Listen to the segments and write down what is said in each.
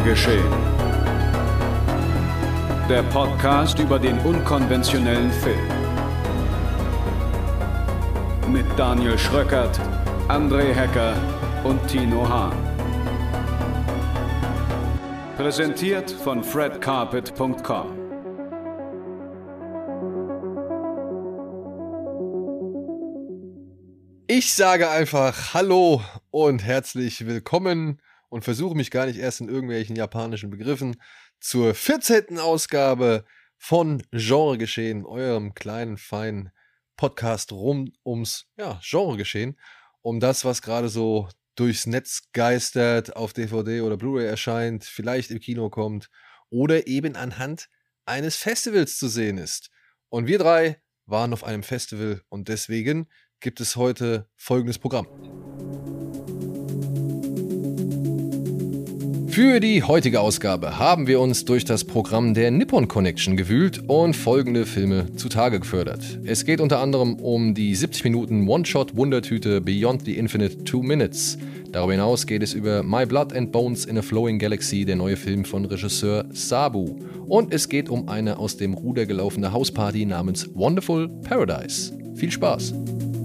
Genre geschehen. Der Podcast über den unkonventionellen Film. Mit Daniel Schröckert, André Hecker und Tino Hahn. Präsentiert von fredcarpet.com. Ich sage einfach Hallo und herzlich willkommen und versuche mich gar nicht erst in irgendwelchen japanischen Begriffen zur 14. Ausgabe von Genregeschehen, eurem kleinen, feinen Podcast rund ums Genregeschehen, um das, was gerade so durchs Netz geistert, auf DVD oder Blu-ray erscheint, vielleicht im Kino kommt oder eben anhand eines Festivals zu sehen ist. Und wir drei waren auf einem Festival und deswegen gibt es heute folgendes Programm. Für die heutige Ausgabe haben wir uns durch das Programm der Nippon Connection gewühlt und folgende Filme zutage gefördert. Es geht unter anderem um die 70 Minuten One-Shot-Wundertüte Beyond the Infinite 2 Minutes. Darüber hinaus geht es über My Blood and Bones in a Flowing Galaxy, der neue Film von Regisseur Sabu. Und es geht um eine aus dem Ruder gelaufene Hausparty namens Wonderful Paradise. Viel Spaß!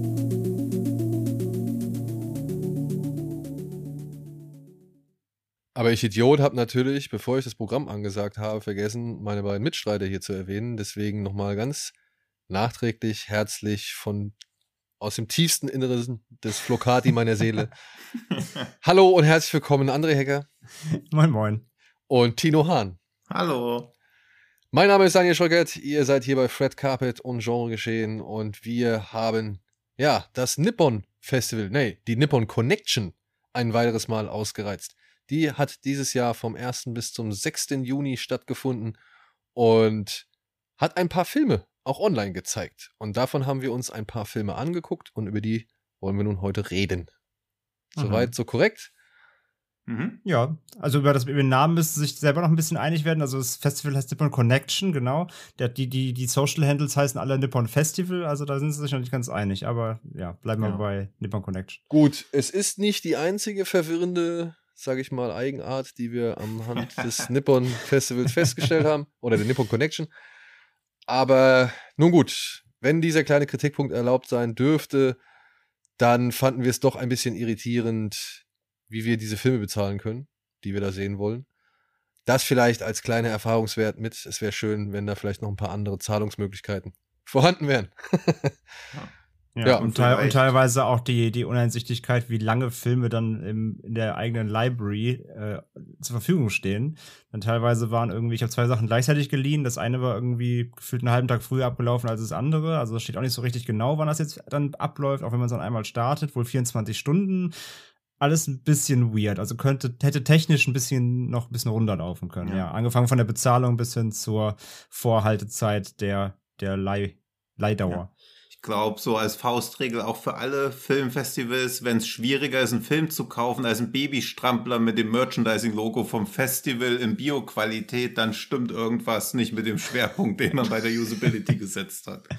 Aber ich Idiot habe natürlich, bevor ich das Programm angesagt habe, vergessen, meine beiden Mitstreiter hier zu erwähnen. Deswegen nochmal ganz nachträglich, herzlich aus dem tiefsten Inneren des Flocati meiner Seele. Hallo und herzlich willkommen, André Hecker. Moin, moin. Und Tino Hahn. Hallo. Mein Name ist Daniel Schröckert. Ihr seid hier bei Fred Carpet und Genregeschehen. Und wir haben, das Nippon Festival, die Nippon Connection ein weiteres Mal ausgereizt. Die hat dieses Jahr vom 1. bis zum 6. Juni stattgefunden und hat ein paar Filme auch online gezeigt. Und davon haben wir uns ein paar Filme angeguckt und über die wollen wir nun heute reden. Soweit, so korrekt? Mhm. Ja, also über den Namen müssen sie sich selber noch ein bisschen einig werden. Also das Festival heißt Nippon Connection, genau. Die Social Handles heißen alle Nippon Festival, also da sind sie sich noch nicht ganz einig. Aber ja, bleiben wir bei Nippon Connection. Gut, es ist nicht die einzige verwirrende, sage ich mal, Eigenart, die wir am Hand des Nippon Festivals festgestellt haben, oder der Nippon Connection. Aber nun gut, wenn dieser kleine Kritikpunkt erlaubt sein dürfte, dann fanden wir es doch ein bisschen irritierend, wie wir diese Filme bezahlen können, die wir da sehen wollen. Das vielleicht als kleiner Erfahrungswert mit. Es wäre schön, wenn da vielleicht noch ein paar andere Zahlungsmöglichkeiten vorhanden wären. Ja, und teilweise auch die Uneinsichtigkeit, wie lange Filme dann in der eigenen Library zur Verfügung stehen. Dann teilweise waren irgendwie, ich habe 2 Sachen gleichzeitig geliehen. Das eine war irgendwie gefühlt einen halben Tag früher abgelaufen als das andere. Also es steht auch nicht so richtig genau, wann das jetzt dann abläuft, auch wenn man es dann einmal startet. Wohl 24 Stunden. Alles ein bisschen weird. Also hätte technisch noch ein bisschen runterlaufen können. Ja, angefangen von der Bezahlung bis hin zur Vorhaltezeit der Leihdauer. Ja. Ich glaube, so als Faustregel auch für alle Filmfestivals, wenn es schwieriger ist, einen Film zu kaufen als ein Babystrampler mit dem Merchandising-Logo vom Festival in Bio-Qualität, dann stimmt irgendwas nicht mit dem Schwerpunkt, den man bei der Usability gesetzt hat.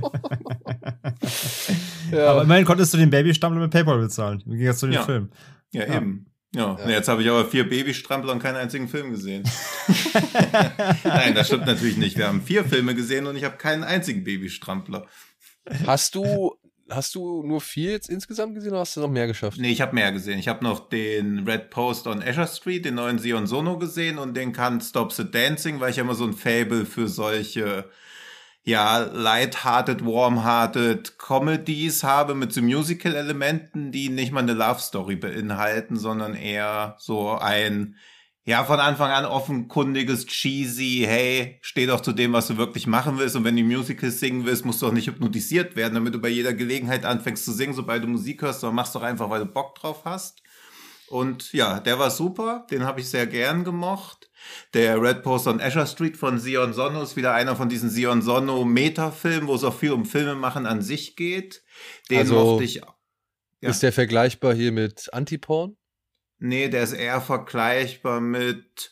Ja. Aber immerhin konntest du den Babystrampler mit PayPal bezahlen. Wie ging das zu dem Film? Ja, eben. Ja. Jetzt habe ich aber 4 Babystrampler und keinen einzigen Film gesehen. Nein, das stimmt natürlich nicht. Wir haben 4 Filme gesehen und ich habe keinen einzigen Babystrampler. Hast du nur 4 jetzt insgesamt gesehen oder hast du noch mehr geschafft? Nee, ich habe mehr gesehen. Ich habe noch den Red Post on Azure Street, den neuen Sion Sono gesehen und den Can't Stop the Dancing, weil ich ja immer so ein Faible für solche light-hearted, warm-hearted Comedies habe mit so Musical-Elementen, die nicht mal eine Love-Story beinhalten, sondern eher so ein von Anfang an offenkundiges, cheesy, hey, steh doch zu dem, was du wirklich machen willst. Und wenn du Musicals singen willst, musst du auch nicht hypnotisiert werden, damit du bei jeder Gelegenheit anfängst zu singen, sobald du Musik hörst, sondern machst doch einfach, weil du Bock drauf hast. Und ja, der war super, den habe ich sehr gern gemocht. Der Red Post on Azure Street von Sion Sono ist wieder einer von diesen Sion Sono Metafilmen, wo es auch viel um Filmemachen an sich geht. Den mochte ich. Ja. Ist der vergleichbar hier mit Antiporn? Nee, der ist eher vergleichbar mit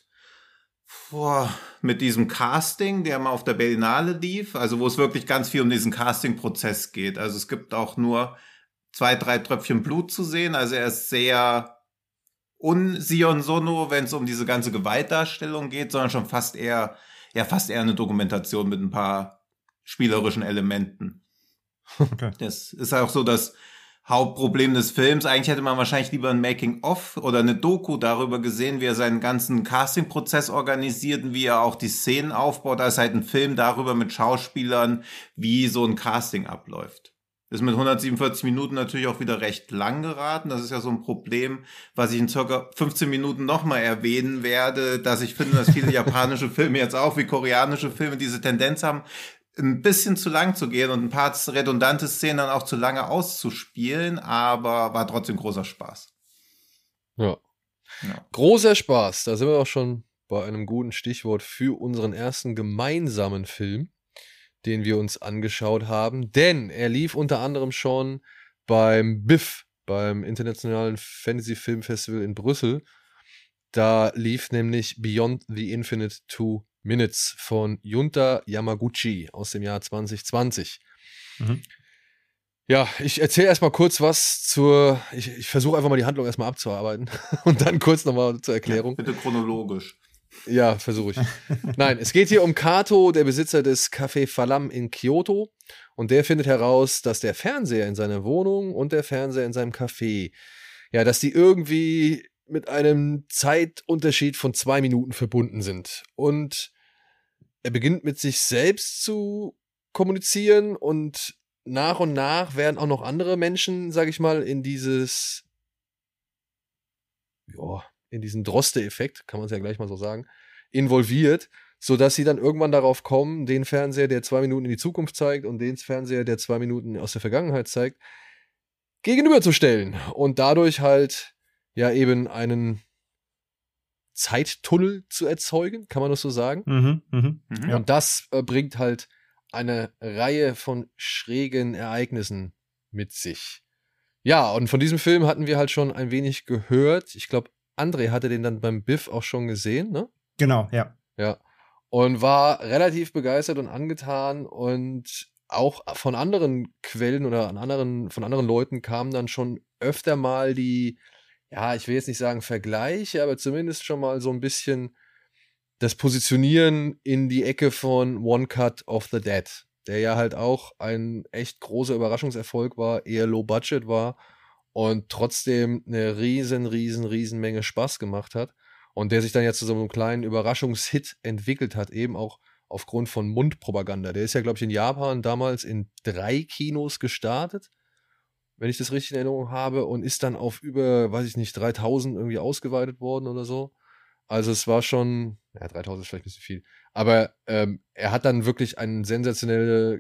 diesem Casting, der mal auf der Berlinale lief, also wo es wirklich ganz viel um diesen Casting-Prozess geht. Also es gibt auch nur 2, 3 Tröpfchen Blut zu sehen, also er ist sehr un-Sion Sono, wenn es um diese ganze Gewaltdarstellung geht, sondern schon fast eher eine Dokumentation mit ein paar spielerischen Elementen. Okay. Das ist auch so das Hauptproblem des Films. Eigentlich hätte man wahrscheinlich lieber ein Making-of oder eine Doku darüber gesehen, wie er seinen ganzen Casting-Prozess organisiert und wie er auch die Szenen aufbaut. Da ist halt ein Film darüber mit Schauspielern, wie so ein Casting abläuft. Ist mit 147 Minuten natürlich auch wieder recht lang geraten. Das ist ja so ein Problem, was ich in circa 15 Minuten nochmal erwähnen werde, dass ich finde, dass viele japanische Filme jetzt auch wie koreanische Filme diese Tendenz haben, ein bisschen zu lang zu gehen und ein paar redundante Szenen dann auch zu lange auszuspielen, aber war trotzdem großer Spaß. Ja. Großer Spaß. Da sind wir auch schon bei einem guten Stichwort für unseren ersten gemeinsamen Film, den wir uns angeschaut haben, denn er lief unter anderem schon beim BIFF, beim Internationalen Fantasy Film Festival in Brüssel. Da lief nämlich Beyond the Infinite 2 Minutes von Junta Yamaguchi aus dem Jahr 2020. Ja, ich erzähle erstmal kurz was ich versuche einfach mal die Handlung erstmal abzuarbeiten und dann kurz nochmal zur Erklärung. Ja, bitte chronologisch. Ja, versuche ich. Nein, es geht hier um Kato, der Besitzer des Café Falam in Kyoto. Und der findet heraus, dass der Fernseher in seiner Wohnung und der Fernseher in seinem Café, ja, dass die irgendwie mit einem Zeitunterschied von 2 Minuten verbunden sind. Und er beginnt mit sich selbst zu kommunizieren und nach werden auch noch andere Menschen, sag ich mal, in diesen Droste-Effekt, kann man es ja gleich mal so sagen, involviert, sodass sie dann irgendwann darauf kommen, den Fernseher, der 2 Minuten in die Zukunft zeigt und den Fernseher, der 2 Minuten aus der Vergangenheit zeigt, gegenüberzustellen und dadurch halt ja eben einen Zeittunnel zu erzeugen, kann man das so sagen? Ja. Und das bringt halt eine Reihe von schrägen Ereignissen mit sich. Ja, und von diesem Film hatten wir halt schon ein wenig gehört. Ich glaube, André hatte den dann beim BIFF auch schon gesehen, ne? Genau, ja. Ja. Und war relativ begeistert und angetan und auch von anderen Quellen oder von anderen Leuten kamen dann schon öfter mal die, ja, ich will jetzt nicht sagen Vergleiche, aber zumindest schon mal so ein bisschen das Positionieren in die Ecke von One Cut of the Dead, der ja halt auch ein echt großer Überraschungserfolg war, eher Low Budget war und trotzdem eine riesen Menge Spaß gemacht hat und der sich dann jetzt zu so einem kleinen Überraschungshit entwickelt hat, eben auch aufgrund von Mundpropaganda. Der ist ja, glaube ich, in Japan damals in 3 Kinos gestartet, wenn ich das richtig in Erinnerung habe, und ist dann auf über, weiß ich nicht, 3000 irgendwie ausgeweitet worden oder so. Also es war schon, ja, 3000 ist vielleicht ein bisschen viel, aber er hat dann wirklich eine sensationell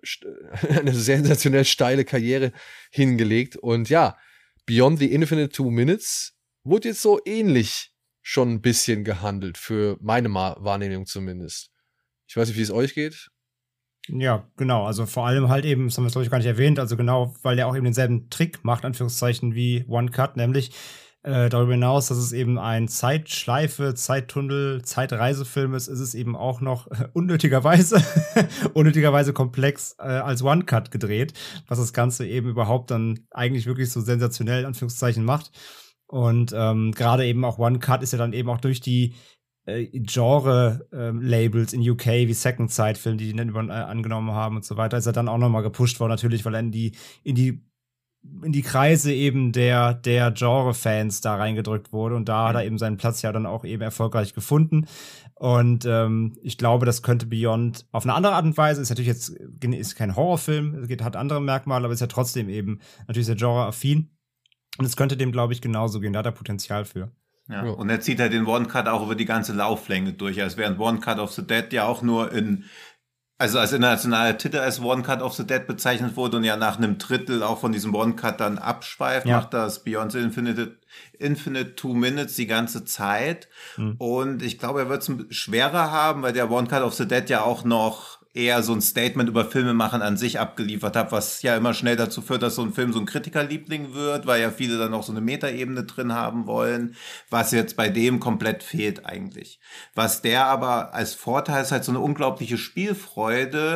steile Karriere hingelegt und ja, Beyond the Infinite 2 Minutes wurde jetzt so ähnlich schon ein bisschen gehandelt, für meine Wahrnehmung zumindest. Ich weiß nicht, wie es euch geht. Ja, genau. Also vor allem halt eben, das haben wir glaube ich gar nicht erwähnt, also genau, weil der auch eben denselben Trick macht, Anführungszeichen, wie One Cut, nämlich darüber hinaus, dass es eben ein Zeitschleife, Zeittunnel, Zeitreisefilm ist es eben auch noch unnötigerweise komplex als One Cut gedreht, was das Ganze eben überhaupt dann eigentlich wirklich so sensationell, Anführungszeichen, macht. Und gerade eben auch One Cut ist ja dann eben auch durch die Genre-Labels in UK wie Second Sight Film, die dann angenommen haben und so weiter, ist er dann auch nochmal gepusht worden, natürlich, weil er in die Kreise eben der Genre-Fans da reingedrückt wurde und da hat er eben seinen Platz ja dann auch eben erfolgreich gefunden und ich glaube, das könnte Beyond auf eine andere Art und Weise, ist natürlich jetzt ist kein Horrorfilm, hat andere Merkmale, aber ist ja trotzdem eben natürlich sehr genre-affin und es könnte dem, glaube ich, genauso gehen, da hat er Potenzial für. Ja. Und er zieht halt den One Cut auch über die ganze Lauflänge durch, als während One Cut of the Dead ja auch nur also als internationaler Titel als One Cut of the Dead bezeichnet wurde und ja nach einem Drittel auch von diesem One Cut dann abschweift, macht das Beyond the Infinite 2 Minutes die ganze Zeit. Und ich glaube, er wird es schwerer haben, weil der One Cut of the Dead ja auch noch eher so ein Statement über Filmemachen an sich abgeliefert hat, was ja immer schnell dazu führt, dass so ein Film so ein Kritikerliebling wird, weil ja viele dann auch so eine Metaebene drin haben wollen, was jetzt bei dem komplett fehlt eigentlich. Was der aber als Vorteil ist halt so eine unglaubliche Spielfreude,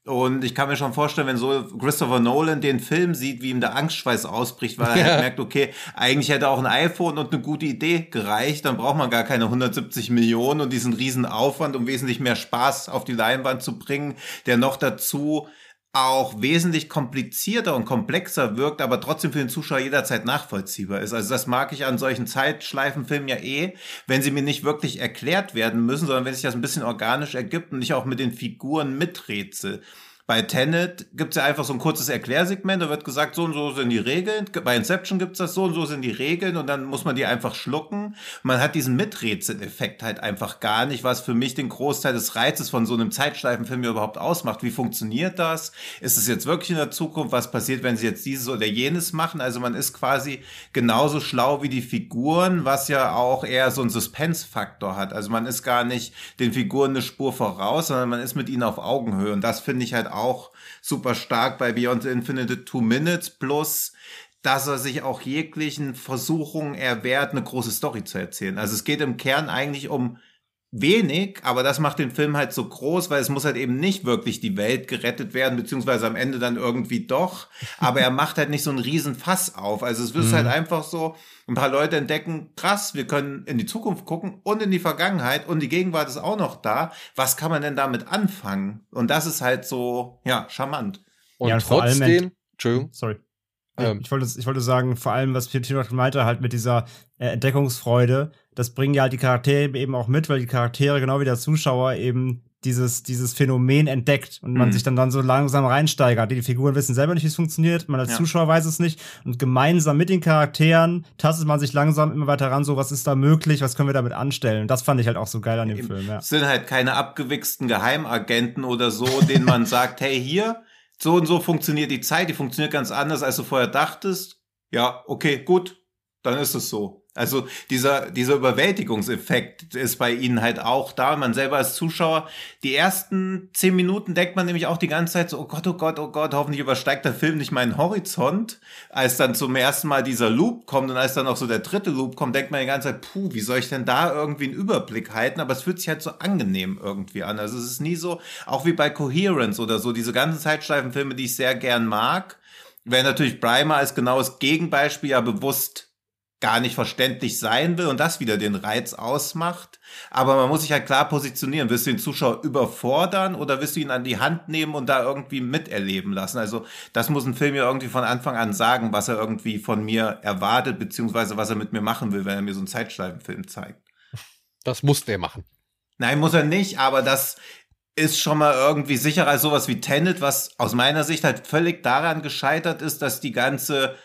Und ich kann mir schon vorstellen, wenn so Christopher Nolan den Film sieht, wie ihm der Angstschweiß ausbricht, weil er halt merkt, okay, eigentlich hätte auch ein iPhone und eine gute Idee gereicht, dann braucht man gar keine 170 Millionen und diesen riesen Aufwand, um wesentlich mehr Spaß auf die Leinwand zu bringen, der noch dazu auch wesentlich komplizierter und komplexer wirkt, aber trotzdem für den Zuschauer jederzeit nachvollziehbar ist. Also das mag ich an solchen Zeitschleifenfilmen ja wenn sie mir nicht wirklich erklärt werden müssen, sondern wenn sich das ein bisschen organisch ergibt und ich auch mit den Figuren miträtsel. Bei Tenet gibt's ja einfach so ein kurzes Erklärsegment, da wird gesagt, so und so sind die Regeln. Bei Inception gibt's das, so und so sind die Regeln und dann muss man die einfach schlucken. Man hat diesen Miträtseleffekt halt einfach gar nicht, was für mich den Großteil des Reizes von so einem Zeitschleifenfilm überhaupt ausmacht. Wie funktioniert das? Ist es jetzt wirklich in der Zukunft? Was passiert, wenn sie jetzt dieses oder jenes machen? Also man ist quasi genauso schlau wie die Figuren, was ja auch eher so einen Suspense-Faktor hat. Also man ist gar nicht den Figuren eine Spur voraus, sondern man ist mit ihnen auf Augenhöhe und das finde ich halt auch super stark bei Beyond the Infinite 2 Minutes, plus dass er sich auch jeglichen Versuchungen erwehrt, eine große Story zu erzählen. Also es geht im Kern eigentlich um wenig, aber das macht den Film halt so groß, weil es muss halt eben nicht wirklich die Welt gerettet werden, beziehungsweise am Ende dann irgendwie doch, aber er macht halt nicht so einen riesen Fass auf. Also es wird halt einfach so, ein paar Leute entdecken, krass, wir können in die Zukunft gucken und in die Vergangenheit und die Gegenwart ist auch noch da. Was kann man denn damit anfangen? Und das ist halt so, ja, charmant. Und ja, trotzdem, Entschuldigung. Sorry. Ich wollte sagen, vor allem, was Tino meinte, halt mit dieser Entdeckungsfreude, das bringen ja halt die Charaktere eben auch mit, weil die Charaktere, genau wie der Zuschauer, eben dieses Phänomen entdeckt und man sich dann so langsam reinsteigert. Die Figuren wissen selber nicht, wie es funktioniert, man als Zuschauer weiß es nicht und gemeinsam mit den Charakteren tastet man sich langsam immer weiter ran, so was ist da möglich, was können wir damit anstellen. Und das fand ich halt auch so geil an dem Film. Ja. Es sind halt keine abgewichsten Geheimagenten oder so, denen man sagt, hey, hier, so und so funktioniert die Zeit, die funktioniert ganz anders, als du vorher dachtest. Ja, okay, gut, dann ist es so. Also dieser Überwältigungseffekt ist bei ihnen halt auch da. Man selber als Zuschauer, die ersten 10 Minuten denkt man nämlich auch die ganze Zeit so, oh Gott, oh Gott, oh Gott, hoffentlich übersteigt der Film nicht meinen Horizont. Als dann zum ersten Mal dieser Loop kommt und als dann auch so der dritte Loop kommt, denkt man die ganze Zeit, wie soll ich denn da irgendwie einen Überblick halten? Aber es fühlt sich halt so angenehm irgendwie an. Also es ist nie so, auch wie bei Coherence oder so, diese ganzen Zeitschleifenfilme, die ich sehr gern mag, wäre natürlich Primer als genaues Gegenbeispiel ja bewusst gar nicht verständlich sein will und das wieder den Reiz ausmacht. Aber man muss sich halt klar positionieren. Willst du den Zuschauer überfordern oder willst du ihn an die Hand nehmen und da irgendwie miterleben lassen? Also das muss ein Film ja irgendwie von Anfang an sagen, was er irgendwie von mir erwartet, beziehungsweise was er mit mir machen will, wenn er mir so einen Zeitschleifenfilm zeigt. Das muss der machen. Nein, muss er nicht, aber das ist schon mal irgendwie sicherer als sowas wie Tenet, was aus meiner Sicht halt völlig daran gescheitert ist, dass die ganze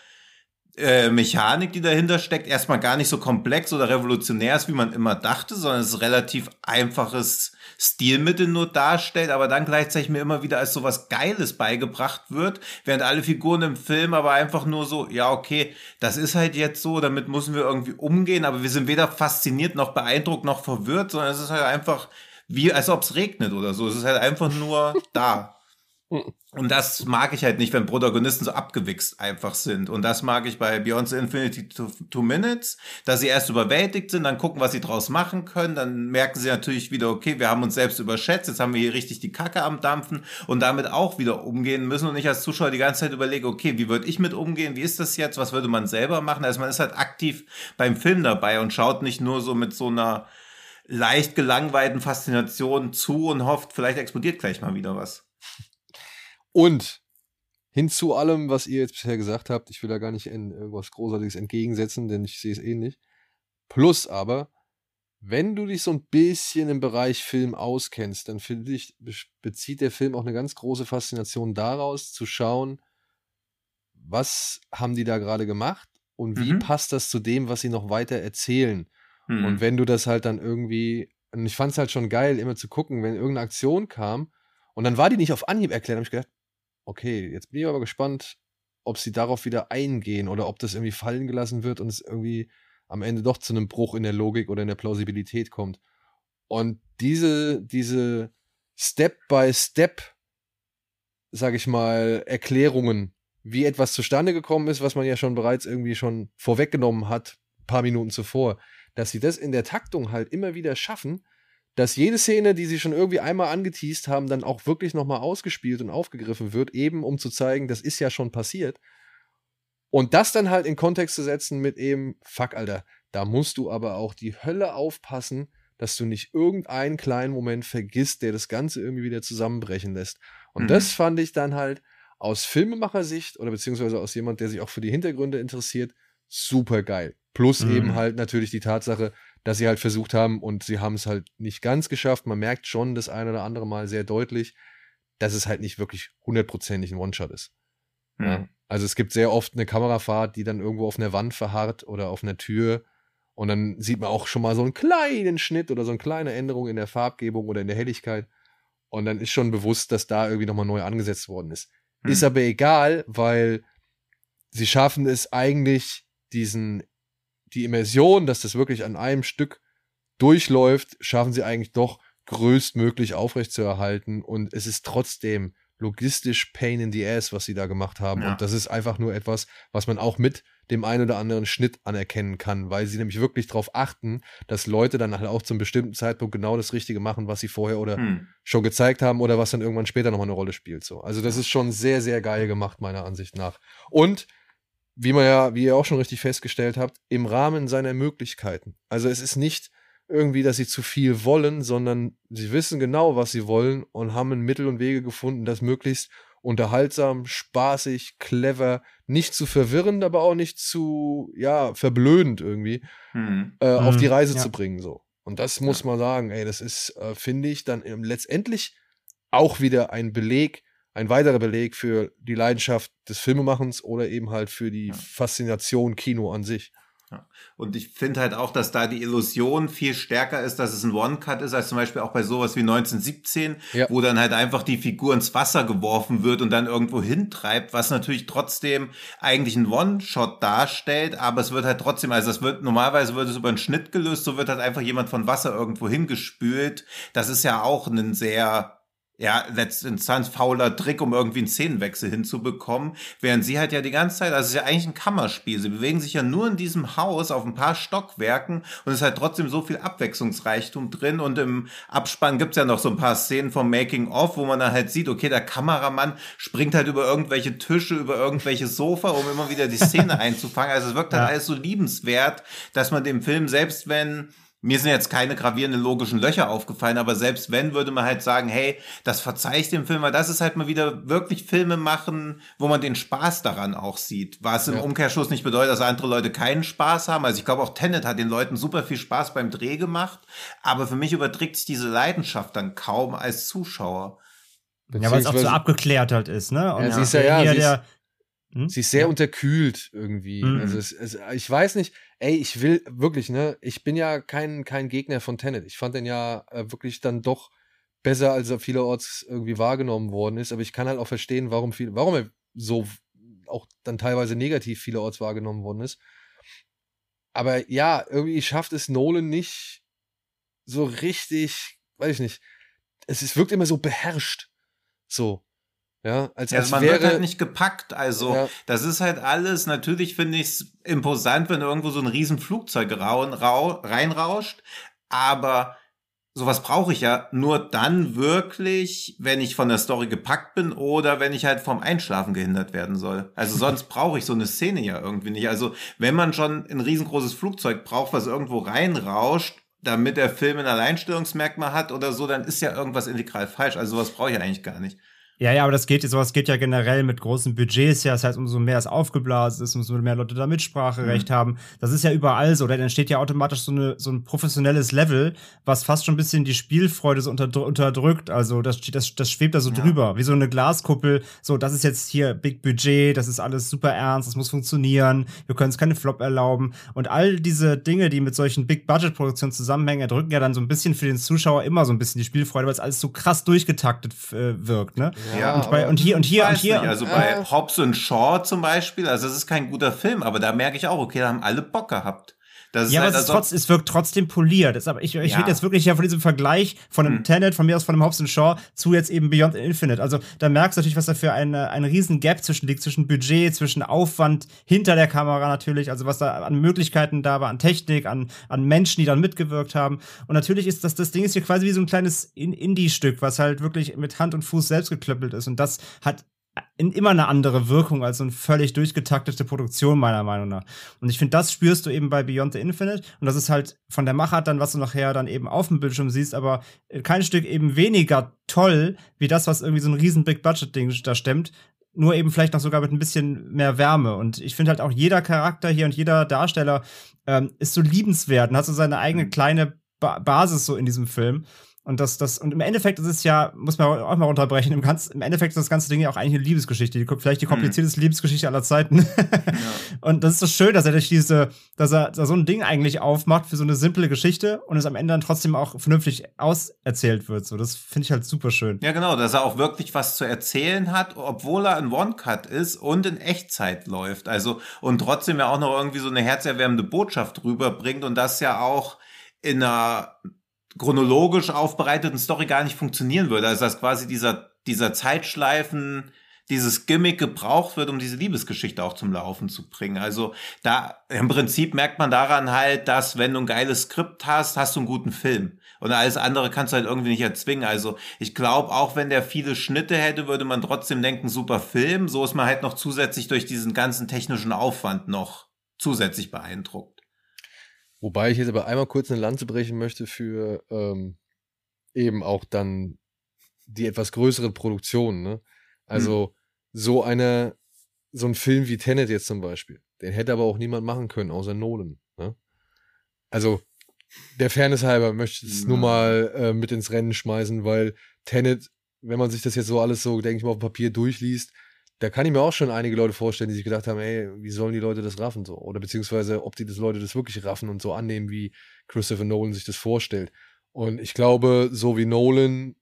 Mechanik, die dahinter steckt, erstmal gar nicht so komplex oder revolutionär ist, wie man immer dachte, sondern es ist relativ einfaches Stilmittel nur darstellt, aber dann gleichzeitig mir immer wieder als sowas Geiles beigebracht wird, während alle Figuren im Film aber einfach nur so, ja okay, das ist halt jetzt so, damit müssen wir irgendwie umgehen, aber wir sind weder fasziniert noch beeindruckt noch verwirrt, sondern es ist halt einfach wie, als ob es regnet oder so, es ist halt einfach nur da. Und das mag ich halt nicht, wenn Protagonisten so abgewichst einfach sind. Und das mag ich bei Beyond the Infinity 2 Minutes, dass sie erst überwältigt sind, dann gucken, was sie draus machen können. Dann merken sie natürlich wieder, okay, wir haben uns selbst überschätzt, jetzt haben wir hier richtig die Kacke am Dampfen und damit auch wieder umgehen müssen. Und ich als Zuschauer die ganze Zeit überlege, okay, wie würde ich mit umgehen? Wie ist das jetzt? Was würde man selber machen? Also man ist halt aktiv beim Film dabei und schaut nicht nur so mit so einer leicht gelangweilten Faszination zu und hofft, vielleicht explodiert gleich mal wieder was. Und hinzu allem, was ihr jetzt bisher gesagt habt, ich will da gar nicht irgendwas Großartiges entgegensetzen, denn ich sehe es ähnlich. Plus aber, wenn du dich so ein bisschen im Bereich Film auskennst, dann finde ich, bezieht der Film auch eine ganz große Faszination daraus, zu schauen, was haben die da gerade gemacht und wie passt das zu dem, was sie noch weiter erzählen. Und wenn du das halt dann irgendwie, und ich fand es halt schon geil, immer zu gucken, wenn irgendeine Aktion kam und dann war die nicht auf Anhieb erklärt, habe ich gedacht, okay, jetzt bin ich aber gespannt, ob sie darauf wieder eingehen oder ob das irgendwie fallen gelassen wird und es irgendwie am Ende doch zu einem Bruch in der Logik oder in der Plausibilität kommt. Und diese Step-by-Step, sag ich mal, Erklärungen, wie etwas zustande gekommen ist, was man ja schon bereits irgendwie schon vorweggenommen hat, ein paar Minuten zuvor, dass sie das in der Taktung halt immer wieder schaffen, dass jede Szene, die sie schon irgendwie einmal angeteast haben, dann auch wirklich nochmal ausgespielt und aufgegriffen wird, eben um zu zeigen, das ist ja schon passiert. Und das dann halt in Kontext zu setzen mit eben, fuck, Alter, da musst du aber auch die Hölle aufpassen, dass du nicht irgendeinen kleinen Moment vergisst, der das Ganze irgendwie wieder zusammenbrechen lässt. Und das fand ich dann halt aus Filmemachersicht oder beziehungsweise aus jemand, der sich auch für die Hintergründe interessiert, super geil. Plus eben halt natürlich die Tatsache, dass sie halt versucht haben und sie haben es halt nicht ganz geschafft. Man merkt schon das ein oder andere Mal sehr deutlich, dass es halt nicht wirklich 100%ig ein One-Shot ist. Ja? Also es gibt sehr oft eine Kamerafahrt, die dann irgendwo auf einer Wand verharrt oder auf einer Tür und dann sieht man auch schon mal so einen kleinen Schnitt oder so eine kleine Änderung in der Farbgebung oder in der Helligkeit und dann ist schon bewusst, dass da irgendwie nochmal neu angesetzt worden ist. Ist aber egal, weil sie schaffen es eigentlich, die Immersion, dass das wirklich an einem Stück durchläuft, schaffen sie eigentlich doch größtmöglich aufrechtzuerhalten und es ist trotzdem logistisch Pain in the Ass, was sie da gemacht haben und das ist einfach nur etwas, was man auch mit dem einen oder anderen Schnitt anerkennen kann, weil sie nämlich wirklich darauf achten, dass Leute dann halt auch zum bestimmten Zeitpunkt genau das Richtige machen, was sie vorher oder schon gezeigt haben oder was dann irgendwann später nochmal eine Rolle spielt. So. Also das ist schon sehr, sehr geil gemacht, meiner Ansicht nach. Und wie ihr auch schon richtig festgestellt habt, im Rahmen seiner Möglichkeiten. Also es ist nicht irgendwie, dass sie zu viel wollen, sondern sie wissen genau, was sie wollen und haben Mittel und Wege gefunden, das möglichst unterhaltsam, spaßig, clever, nicht zu verwirrend, aber auch nicht zu, verblödend irgendwie auf die Reise zu bringen. So. Und das muss man sagen, ey, das ist, finde ich, dann letztendlich auch wieder ein weiterer Beleg für die Leidenschaft des Filmemachens oder eben halt für die Faszination Kino an sich. Ja. Und ich finde halt auch, dass da die Illusion viel stärker ist, dass es ein One-Cut ist, als zum Beispiel auch bei sowas wie 1917, wo dann halt einfach die Figur ins Wasser geworfen wird und dann irgendwo hintreibt, was natürlich trotzdem eigentlich ein One-Shot darstellt, aber es wird halt trotzdem, also normalerweise wird es über einen Schnitt gelöst, so wird halt einfach jemand von Wasser irgendwo hingespült. Das ist ja auch ein sehr letztinstanz fauler Trick, um irgendwie einen Szenenwechsel hinzubekommen, während sie halt ja die ganze Zeit, also es ist ja eigentlich ein Kammerspiel, sie bewegen sich ja nur in diesem Haus auf ein paar Stockwerken und es ist halt trotzdem so viel Abwechslungsreichtum drin und im Abspann gibt's ja noch so ein paar Szenen vom Making-of, wo man dann halt sieht, okay, der Kameramann springt halt über irgendwelche Tische, über irgendwelche Sofa, um immer wieder die Szene einzufangen, also es wirkt halt alles so liebenswert, dass man dem Film, selbst wenn mir sind jetzt keine gravierenden logischen Löcher aufgefallen, aber selbst wenn, würde man halt sagen, hey, das verzeih ich dem Film, weil das ist halt mal wieder wirklich Filme machen, wo man den Spaß daran auch sieht. Was im Umkehrschluss nicht bedeutet, dass andere Leute keinen Spaß haben. Also ich glaube, auch Tenet hat den Leuten super viel Spaß beim Dreh gemacht, aber für mich überträgt sich diese Leidenschaft dann kaum als Zuschauer. Ja, weil es auch so abgeklärt halt ist, ne? Und sie ist sehr unterkühlt irgendwie. Also ich weiß nicht, ich will wirklich, ne, ich bin ja kein Gegner von Tenet. Ich fand den ja wirklich dann doch besser, als er vielerorts irgendwie wahrgenommen worden ist. Aber ich kann halt auch verstehen, warum er so auch dann teilweise negativ vielerorts wahrgenommen worden ist. Aber ja, irgendwie schafft es Nolan nicht so richtig, weiß ich nicht. Es wirkt immer so beherrscht. So. Ja, als man wird halt nicht gepackt, also das ist halt alles, natürlich finde ich es imposant, wenn irgendwo so ein riesen Flugzeug reinrauscht, aber sowas brauche ich ja nur dann wirklich, wenn ich von der Story gepackt bin oder wenn ich halt vom Einschlafen gehindert werden soll. Also sonst brauche ich so eine Szene ja irgendwie nicht. Also wenn man schon ein riesengroßes Flugzeug braucht, was irgendwo reinrauscht, damit der Film ein Alleinstellungsmerkmal hat oder so, dann ist ja irgendwas integral falsch. Also sowas brauche ich ja eigentlich gar nicht. Ja, aber sowas geht ja generell mit großen Budgets, ja. Das heißt, umso mehr es aufgeblasen ist, umso mehr Leute da Mitspracherecht haben. Das ist ja überall so. Dann entsteht ja automatisch so ein professionelles Level, was fast schon ein bisschen die Spielfreude so unterdrückt. Also das schwebt da so drüber, wie so eine Glaskuppel. So, das ist jetzt hier Big Budget, das ist alles super ernst, das muss funktionieren, wir können uns keine Flop erlauben. Und all diese Dinge, die mit solchen Big-Budget-Produktionen zusammenhängen, erdrücken ja dann so ein bisschen für den Zuschauer immer so ein bisschen die Spielfreude, weil es alles so krass durchgetaktet wirkt, ne? Ja, und hier. Also bei Hobbs und Shaw zum Beispiel, also es ist kein guter Film, aber da merke ich auch, okay, da haben alle Bock gehabt. Das ja, ist halt aber es wirkt trotzdem poliert. Ich rede jetzt wirklich von diesem Vergleich von einem Tenet, von mir aus von einem Hobbs & Shaw, zu jetzt eben Beyond Infinite. Also da merkst du natürlich, was da für eine riesen Gap liegt, zwischen Budget, zwischen Aufwand hinter der Kamera natürlich, also was da an Möglichkeiten da war, an Technik, an Menschen, die dann mitgewirkt haben. Und natürlich ist das Ding ist hier quasi wie so ein kleines Indie-Stück, was halt wirklich mit Hand und Fuß selbst geklöppelt ist. Und das hat immer eine andere Wirkung als so eine völlig durchgetaktete Produktion, meiner Meinung nach. Und ich finde, das spürst du eben bei Beyond the Infinite. Und das ist halt von der Machart dann, was du nachher dann eben auf dem Bildschirm siehst, aber kein Stück eben weniger toll, wie das, was irgendwie so ein riesen Big-Budget-Ding da stemmt. Nur eben vielleicht noch sogar mit ein bisschen mehr Wärme. Und ich finde halt auch jeder Charakter hier und jeder Darsteller ist so liebenswert und hat so seine eigene kleine Basis so in diesem Film. Und und im Endeffekt ist es ja, muss man auch mal unterbrechen, im Endeffekt ist das ganze Ding ja auch eigentlich eine Liebesgeschichte, vielleicht die komplizierteste Liebesgeschichte aller Zeiten. Ja. Und das ist so schön, dass er dass er so ein Ding eigentlich aufmacht für so eine simple Geschichte und es am Ende dann trotzdem auch vernünftig auserzählt wird. So, das finde ich halt super schön. Ja, genau, dass er auch wirklich was zu erzählen hat, obwohl er in One-Cut ist und in Echtzeit läuft. Also, und trotzdem ja auch noch irgendwie so eine herzerwärmende Botschaft rüberbringt und das ja auch in einer chronologisch aufbereiteten Story gar nicht funktionieren würde. Also dass quasi dieser Zeitschleifen, dieses Gimmick gebraucht wird, um diese Liebesgeschichte auch zum Laufen zu bringen. Also da im Prinzip merkt man daran halt, dass wenn du ein geiles Skript hast, hast du einen guten Film. Und alles andere kannst du halt irgendwie nicht erzwingen. Also ich glaube, auch wenn der viele Schnitte hätte, würde man trotzdem denken, super Film. So ist man halt noch zusätzlich durch diesen ganzen technischen Aufwand noch zusätzlich beeindruckt. Wobei ich jetzt aber einmal kurz eine Lanze brechen möchte für eben auch dann die etwas größeren Produktionen. Ne? Also so ein Film wie Tenet jetzt zum Beispiel, den hätte aber auch niemand machen können, außer Nolan. Ne? Also der Fairness halber möchte ich es nur mal mit ins Rennen schmeißen, weil Tenet, wenn man sich das jetzt so alles so, denke ich mal, auf dem Papier durchliest, da kann ich mir auch schon einige Leute vorstellen, die sich gedacht haben, ey, wie sollen die Leute das raffen so? Oder beziehungsweise, ob die Leute das wirklich raffen und so annehmen, wie Christopher Nolan sich das vorstellt. Und ich glaube, so wie Nolan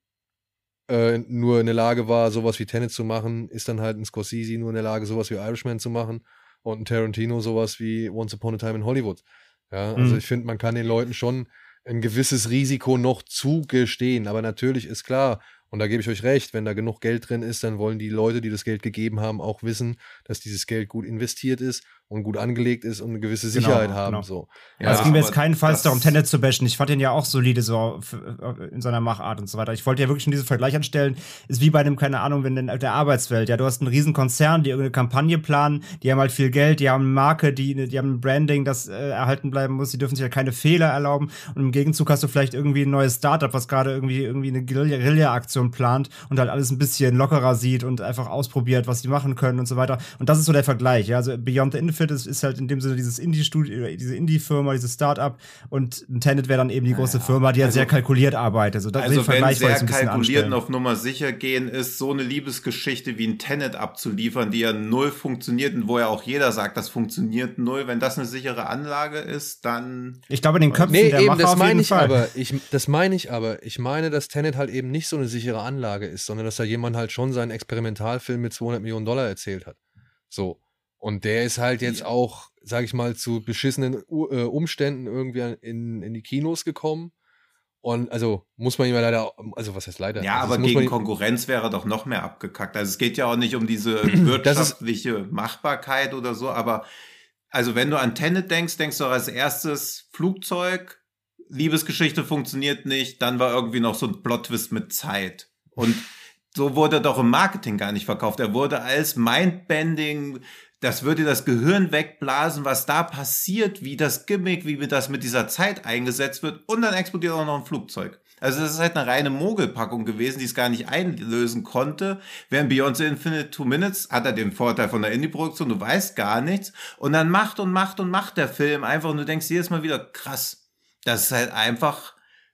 nur in der Lage war, sowas wie Tenet zu machen, ist dann halt ein Scorsese nur in der Lage, sowas wie Irishman zu machen und ein Tarantino sowas wie Once Upon a Time in Hollywood. Ja, also ich finde, man kann den Leuten schon ein gewisses Risiko noch zugestehen, aber natürlich ist klar, und da gebe ich euch recht, wenn da genug Geld drin ist, dann wollen die Leute, die das Geld gegeben haben, auch wissen, dass dieses Geld gut investiert ist und gut angelegt ist und eine gewisse Sicherheit haben. Genau. So. Ja, es ging mir jetzt keinenfalls darum, Tenet zu bashen. Ich fand den ja auch solide so in seiner Machart und so weiter. Ich wollte ja wirklich schon diesen Vergleich anstellen. Ist wie bei einem, keine Ahnung, wenn in der Arbeitswelt. Ja, du hast einen riesen Konzern, die irgendeine Kampagne planen, die haben halt viel Geld, die haben eine Marke, die haben ein Branding, das erhalten bleiben muss. Die dürfen sich halt keine Fehler erlauben. Und im Gegenzug hast du vielleicht irgendwie ein neues Startup, was gerade irgendwie eine Guerilla-Aktion plant und halt alles ein bisschen lockerer sieht und einfach ausprobiert, was die machen können und so weiter. Und das ist so der Vergleich. Ja, also Beyond the Infinite ist halt in dem Sinne dieses Indie-Studio, diese Indie-Firma, dieses Start-up und ein Tenet wäre dann eben die große Firma, die halt sehr kalkuliert arbeitet. Also wenn sehr kalkuliert und auf Nummer sicher gehen ist, so eine Liebesgeschichte wie ein Tenet abzuliefern, die ja null funktioniert und wo ja auch jeder sagt, das funktioniert null. Wenn das eine sichere Anlage ist, dann... Ich glaube, in den Köpfen der Macher auf jeden Fall. Das meine ich aber. Ich meine, dass Tenet halt eben nicht so eine sichere Anlage ist, sondern dass da jemand halt schon seinen Experimentalfilm mit $200 Millionen erzählt hat. So. Und der ist halt jetzt auch, sag ich mal, zu beschissenen Umständen irgendwie in die Kinos gekommen. Und also muss man ihm ja leider, also was heißt leider? Ja, also aber gegen Konkurrenz wäre doch noch mehr abgekackt. Also es geht ja auch nicht um diese wirtschaftliche Machbarkeit oder so, aber also wenn du an Tenet denkst du als erstes Flugzeug, Liebesgeschichte funktioniert nicht, dann war irgendwie noch so ein Plot-Twist mit Zeit. Und so wurde er doch im Marketing gar nicht verkauft. Er wurde als Mindbending, das würde das Gehirn wegblasen, was da passiert, wie das Gimmick, wie das mit dieser Zeit eingesetzt wird und dann explodiert auch noch ein Flugzeug. Also das ist halt eine reine Mogelpackung gewesen, die es gar nicht einlösen konnte. Während Beyond the Infinite 2 Minutes hat er den Vorteil von der Indie-Produktion, du weißt gar nichts und dann macht der Film einfach und du denkst jedes Mal wieder, krass, das ist halt einfach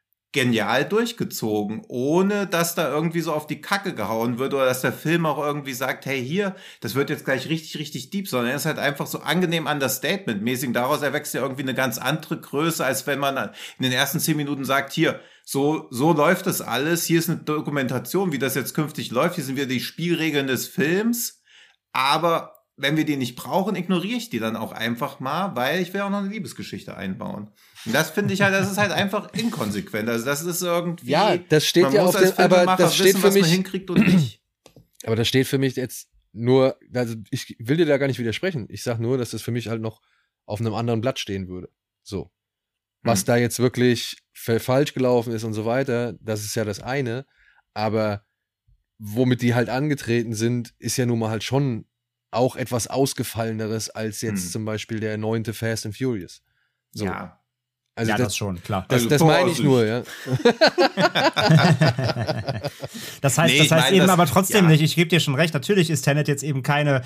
genial durchgezogen, ohne dass da irgendwie so auf die Kacke gehauen wird oder dass der Film auch irgendwie sagt, hey, hier, das wird jetzt gleich richtig, richtig deep, sondern er ist halt einfach so angenehm Understatement-mäßig. Daraus erwächst ja irgendwie eine ganz andere Größe, als wenn man in den ersten 10 Minuten sagt, hier, so läuft das alles, hier ist eine Dokumentation, wie das jetzt künftig läuft, hier sind wieder die Spielregeln des Films, aber wenn wir die nicht brauchen, ignoriere ich die dann auch einfach mal, weil ich will auch noch eine Liebesgeschichte einbauen. Und das finde ich halt, das ist halt einfach inkonsequent. Also das ist irgendwie. Ja, das steht ja auf dem, aber das steht für mich. Was man hinkriegt und nicht. Aber das steht für mich jetzt nur, also ich will dir da gar nicht widersprechen. Ich sag nur, dass das für mich halt noch auf einem anderen Blatt stehen würde. So. Was da jetzt wirklich falsch gelaufen ist und so weiter, das ist ja das eine. Aber womit die halt angetreten sind, ist ja nun mal halt schon auch etwas Ausgefalleneres als jetzt zum Beispiel der 9. Fast and Furious. So. Ja. Also ja, das schon, klar. Das meine ich nur, ja. Das heißt eben aber trotzdem nicht, ich gebe dir schon recht, natürlich ist Tenet jetzt eben keine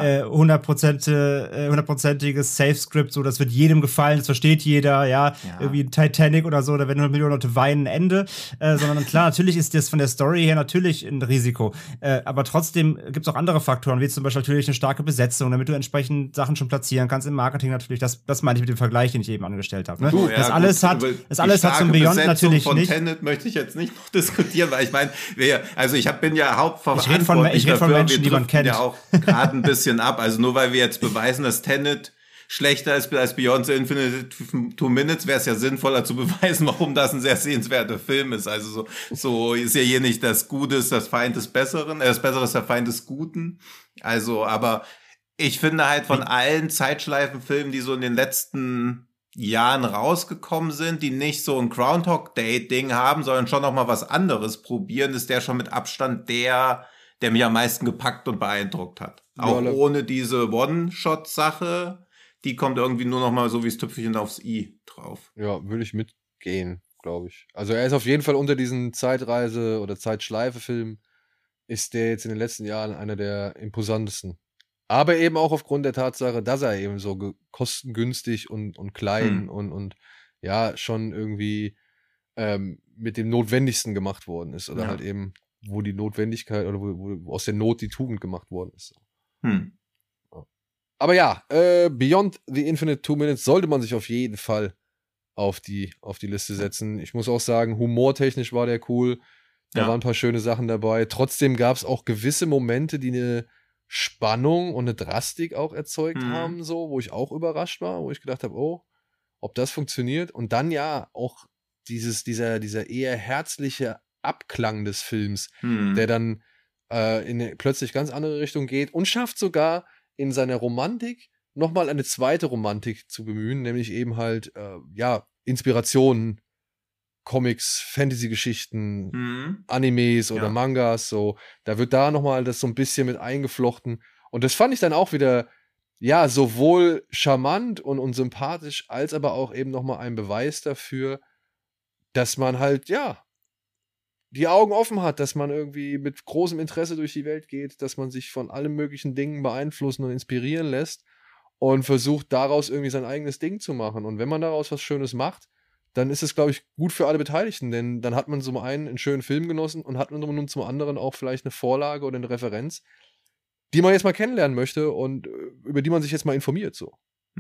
100%iges Safe-Script, so das wird jedem gefallen, das versteht jeder, irgendwie Titanic oder so, da werden 100 Millionen Leute weinen, Ende, sondern klar, natürlich ist das von der Story her natürlich ein Risiko, aber trotzdem gibt es auch andere Faktoren, wie zum Beispiel natürlich eine starke Besetzung, damit du entsprechend Sachen schon platzieren kannst im Marketing natürlich, das meine ich mit dem Vergleich, den ich eben angestellt habe. Ne? Das alles hat so ein Beyond natürlich von nicht. Tenet möchte ich jetzt nicht noch diskutieren, weil ich meine, bin ja hauptverantwortlich ich rede von Menschen, die man kennt. Ja auch gerade ein bisschen ab. Also nur weil wir jetzt beweisen, dass Tenet schlechter ist als Beyond the Infinite 2 Minutes, wäre es ja sinnvoller zu beweisen, warum das ein sehr sehenswerter Film ist. Also so ist ja hier nicht das Gute ist das Feind des Besseren, das Bessere ist der Feind des Guten. Also, aber ich finde halt von allen Zeitschleifenfilmen, die so in den letzten Jahren rausgekommen sind, die nicht so ein Groundhog Day Ding haben, sondern schon noch mal was anderes probieren, ist der schon mit Abstand der mich am meisten gepackt und beeindruckt hat. Auch ohne diese One-Shot-Sache, die kommt irgendwie nur noch mal so wie das Tüpfelchen aufs I drauf. Ja, würde ich mitgehen, glaube ich. Also er ist auf jeden Fall unter diesen Zeitreise- oder Zeitschleife-Filmen, ist der jetzt in den letzten Jahren einer der imposantesten. Aber eben auch aufgrund der Tatsache, dass er eben so kostengünstig und klein und ja, schon irgendwie mit dem Notwendigsten gemacht worden ist. Oder halt eben, wo die Notwendigkeit oder wo aus der Not die Tugend gemacht worden ist. Aber ja, Beyond the Infinite 2 Minutes sollte man sich auf jeden Fall auf die Liste setzen. Ich muss auch sagen, humortechnisch war der cool. Da waren ein paar schöne Sachen dabei. Trotzdem gab es auch gewisse Momente, die eine Spannung und eine Drastik auch erzeugt haben, so, wo ich auch überrascht war, wo ich gedacht habe, oh, ob das funktioniert. Und dann auch dieser eher herzliche Abklang des Films, der dann in eine plötzlich ganz andere Richtung geht und schafft sogar in seiner Romantik nochmal eine zweite Romantik zu bemühen, nämlich eben halt, Inspirationen, Comics, Fantasy-Geschichten, Animes oder Mangas, so. Da wird da nochmal das so ein bisschen mit eingeflochten. Und das fand ich dann auch wieder, sowohl charmant und sympathisch, als aber auch eben nochmal ein Beweis dafür, dass man halt, die Augen offen hat, dass man irgendwie mit großem Interesse durch die Welt geht, dass man sich von allen möglichen Dingen beeinflussen und inspirieren lässt und versucht, daraus irgendwie sein eigenes Ding zu machen. Und wenn man daraus was Schönes macht, dann ist es, glaube ich, gut für alle Beteiligten, denn dann hat man zum einen schönen Film genossen und hat man nun zum anderen auch vielleicht eine Vorlage oder eine Referenz, die man jetzt mal kennenlernen möchte und über die man sich jetzt mal informiert, so.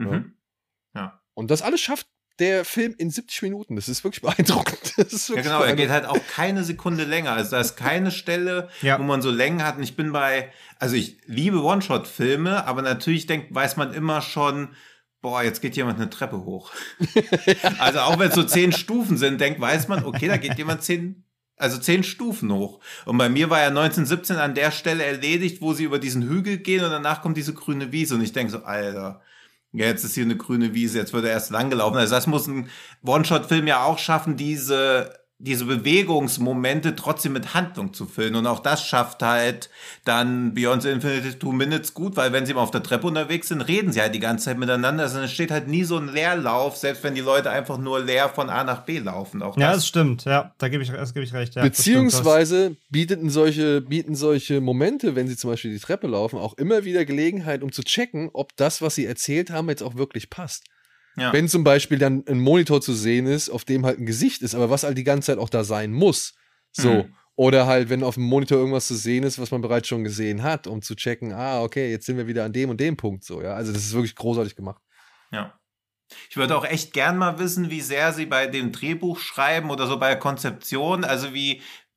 Ja. Und das alles schafft der Film in 70 Minuten. Das ist wirklich beeindruckend. Das ist wirklich er geht halt auch keine Sekunde länger. Also da ist keine Stelle, wo man so Längen hat. Und ich bin ich liebe One-Shot-Filme, aber natürlich weiß man immer schon, jetzt geht jemand eine Treppe hoch. Also auch wenn es so 10 Stufen sind, weiß man, okay, da geht jemand 10 Stufen hoch. Und bei mir war ja 1917 an der Stelle erledigt, wo sie über diesen Hügel gehen und danach kommt diese grüne Wiese. Und ich denke so, Alter, jetzt ist hier eine grüne Wiese, jetzt wird er erst langgelaufen. Also das muss ein One-Shot-Film ja auch schaffen, diese Bewegungsmomente trotzdem mit Handlung zu füllen. Und auch das schafft halt dann Beyond the Infinite 2 Minutes gut, weil wenn sie mal auf der Treppe unterwegs sind, reden sie halt die ganze Zeit miteinander. Also es steht halt nie so ein Leerlauf, selbst wenn die Leute einfach nur leer von A nach B laufen. Auch das stimmt, da gebe ich recht. Ja, beziehungsweise bieten solche Momente, wenn sie zum Beispiel die Treppe laufen, auch immer wieder Gelegenheit, um zu checken, ob das, was sie erzählt haben, jetzt auch wirklich passt. Ja. Wenn zum Beispiel dann ein Monitor zu sehen ist, auf dem halt ein Gesicht ist, aber was halt die ganze Zeit auch da sein muss. So. Oder halt, wenn auf dem Monitor irgendwas zu sehen ist, was man bereits schon gesehen hat, um zu checken, okay, jetzt sind wir wieder an dem und dem Punkt. So, ja. Also das ist wirklich großartig gemacht. Ja. Ich würde auch echt gern mal wissen, wie sehr sie bei dem Drehbuch schreiben oder so bei der Konzeption, also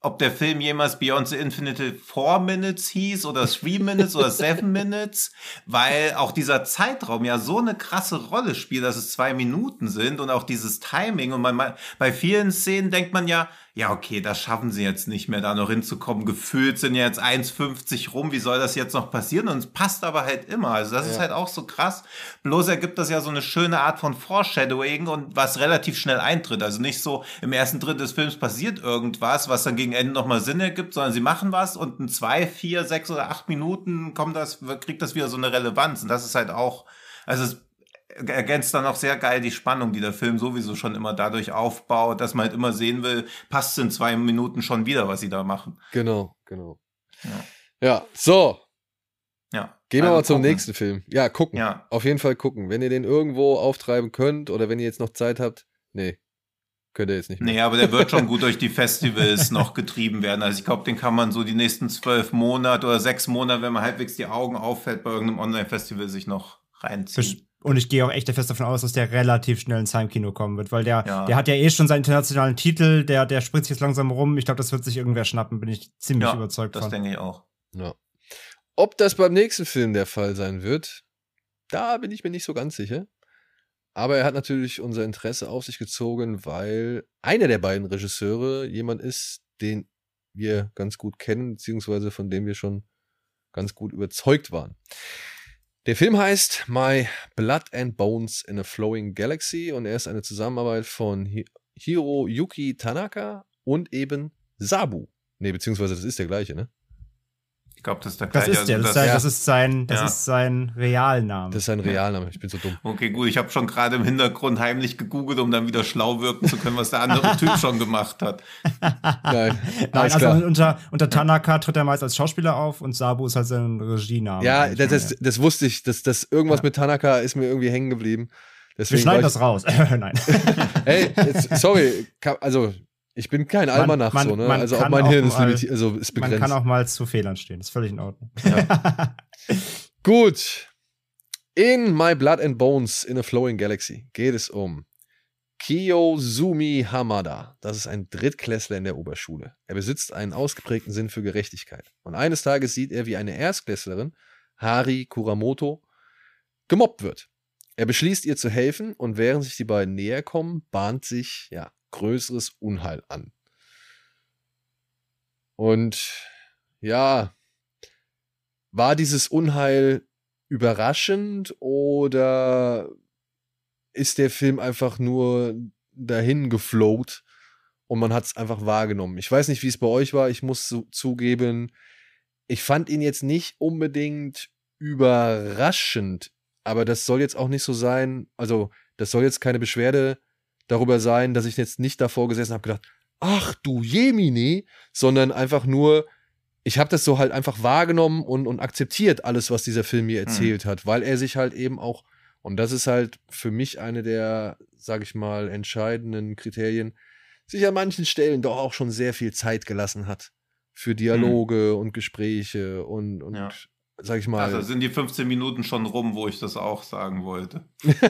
ob der Film jemals Beyond the Infinite 4 Minutes hieß oder 3 Minutes oder 7 Minutes, weil auch dieser Zeitraum ja so eine krasse Rolle spielt, dass es 2 Minuten sind und auch dieses Timing. Und bei vielen Szenen denkt man ja, okay, das schaffen sie jetzt nicht mehr, da noch hinzukommen. Gefühlt sind ja jetzt 1,50 rum, wie soll das jetzt noch passieren? Und es passt aber halt immer. Also das ist halt auch so krass. Bloß ergibt das ja so eine schöne Art von Foreshadowing und was relativ schnell eintritt. Also nicht so, im ersten Drittel des Films passiert irgendwas, was dann gegen Ende nochmal Sinn ergibt, sondern sie machen was und in 2, 4, 6 oder 8 Minuten kriegt das wieder so eine Relevanz. Und das ist halt auch, also es ergänzt dann auch sehr geil die Spannung, die der Film sowieso schon immer dadurch aufbaut, dass man halt immer sehen will, passt in 2 Minuten schon wieder, was sie da machen. Genau. Ja, so. Ja. Gehen wir mal zum nächsten Film. Ja, gucken. Ja. Auf jeden Fall gucken. Wenn ihr den irgendwo auftreiben könnt oder wenn ihr jetzt noch Zeit habt, könnt ihr jetzt nicht mehr. Nee, aber der wird schon gut durch die Festivals noch getrieben werden. Also ich glaube, den kann man so die nächsten 12 Monate oder 6 Monate, wenn man halbwegs die Augen auffällt, bei irgendeinem Online-Festival sich noch reinziehen. Und ich gehe auch echt fest davon aus, dass der relativ schnell ins Heimkino kommen wird, weil der hat ja schon seinen internationalen Titel, der spritzt jetzt langsam rum. Ich glaube, das wird sich irgendwer schnappen, bin ich ziemlich überzeugt von. Das denke ich auch. Ja. Ob das beim nächsten Film der Fall sein wird, da bin ich mir nicht so ganz sicher. Aber er hat natürlich unser Interesse auf sich gezogen, weil einer der beiden Regisseure jemand ist, den wir ganz gut kennen, beziehungsweise von dem wir schon ganz gut überzeugt waren. Der Film heißt My Blood and Bones in a Flowing Galaxy und er ist eine Zusammenarbeit von Hiroyuki Tanaka und eben Sabu. Beziehungsweise das ist der gleiche, ne? Ich glaube, das ist der gleiche. Das ist sein Realname. Das ist sein Realname, ich bin so dumm. Okay, gut, ich habe schon gerade im Hintergrund heimlich gegoogelt, um dann wieder schlau wirken zu können, was der andere Typ schon gemacht hat. Nein, also unter Tanaka tritt er meist als Schauspieler auf und Sabu ist halt sein Regiename. Ja, das wusste ich, dass irgendwas mit Tanaka ist mir irgendwie hängen geblieben. Deswegen wir schneiden das raus. Nein. Hey, sorry, also ich bin kein Almanach so, ne? Also auch mein Hirn ist begrenzt. Man kann auch mal zu Fehlern stehen, ist völlig in Ordnung. Ja. Gut. In My Blood and Bones in a Flowing Galaxy geht es um Kiyozumi Hamada. Das ist ein Drittklässler in der Oberschule. Er besitzt einen ausgeprägten Sinn für Gerechtigkeit. Und eines Tages sieht er, wie eine Erstklässlerin, Hari Kuramoto, gemobbt wird. Er beschließt, ihr zu helfen und während sich die beiden näher kommen, bahnt sich, größeres Unheil an. Und war dieses Unheil überraschend oder ist der Film einfach nur dahin geflowt und man hat es einfach wahrgenommen? Ich weiß nicht, wie es bei euch war. Ich muss zugeben, ich fand ihn jetzt nicht unbedingt überraschend, aber das soll jetzt auch nicht so sein, also das soll jetzt keine Beschwerde darüber sein, dass ich jetzt nicht davor gesessen habe und gedacht, ach du Jemine, sondern einfach nur, ich habe das so halt einfach wahrgenommen und akzeptiert alles, was dieser Film mir erzählt hat, weil er sich halt eben auch, und das ist halt für mich eine der, sag ich mal, entscheidenden Kriterien, sich an manchen Stellen doch auch schon sehr viel Zeit gelassen hat für Dialoge und Gespräche und sag ich mal. Also sind die 15 Minuten schon rum, wo ich das auch sagen wollte.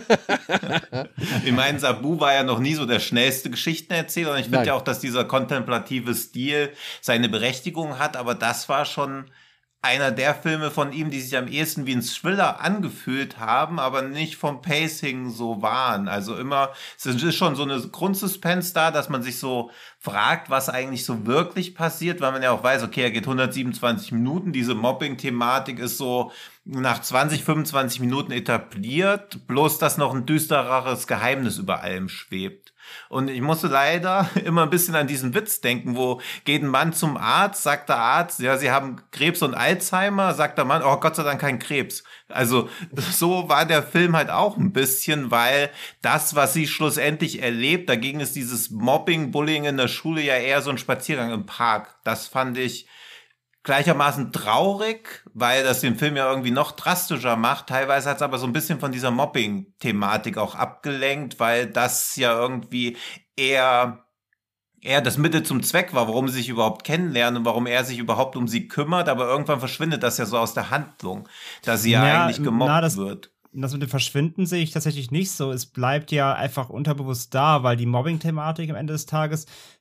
Ich meine, Sabu war ja noch nie so der schnellste Geschichtenerzähler und ich finde ja auch, dass dieser kontemplative Stil seine Berechtigung hat, aber das war schon einer der Filme von ihm, die sich am ehesten wie ein Thriller angefühlt haben, aber nicht vom Pacing so waren. Also immer, es ist schon so eine Grundsuspense da, dass man sich so fragt, was eigentlich so wirklich passiert, weil man ja auch weiß, okay, er geht 127 Minuten, diese Mobbing-Thematik ist so nach 20, 25 Minuten etabliert, bloß dass noch ein düstereres Geheimnis über allem schwebt. Und ich musste leider immer ein bisschen an diesen Witz denken, wo geht ein Mann zum Arzt, sagt der Arzt, ja, sie haben Krebs und Alzheimer, sagt der Mann, oh Gott sei Dank kein Krebs. Also so war der Film halt auch ein bisschen, weil das, was sie schlussendlich erlebt, dagegen ist dieses Mobbing, Bullying in der Schule ja eher so ein Spaziergang im Park. Das fand ich gleichermaßen traurig, weil das den Film ja irgendwie noch drastischer macht. Teilweise hat es aber so ein bisschen von dieser Mobbing-Thematik auch abgelenkt, weil das ja irgendwie eher das Mittel zum Zweck war, warum sie sich überhaupt kennenlernen und warum er sich überhaupt um sie kümmert. Aber irgendwann verschwindet das ja so aus der Handlung, dass sie ja eigentlich gemobbt wird. Das mit dem Verschwinden sehe ich tatsächlich nicht so. Es bleibt ja einfach unterbewusst da, weil die Mobbing-Thematik am Ende des Tages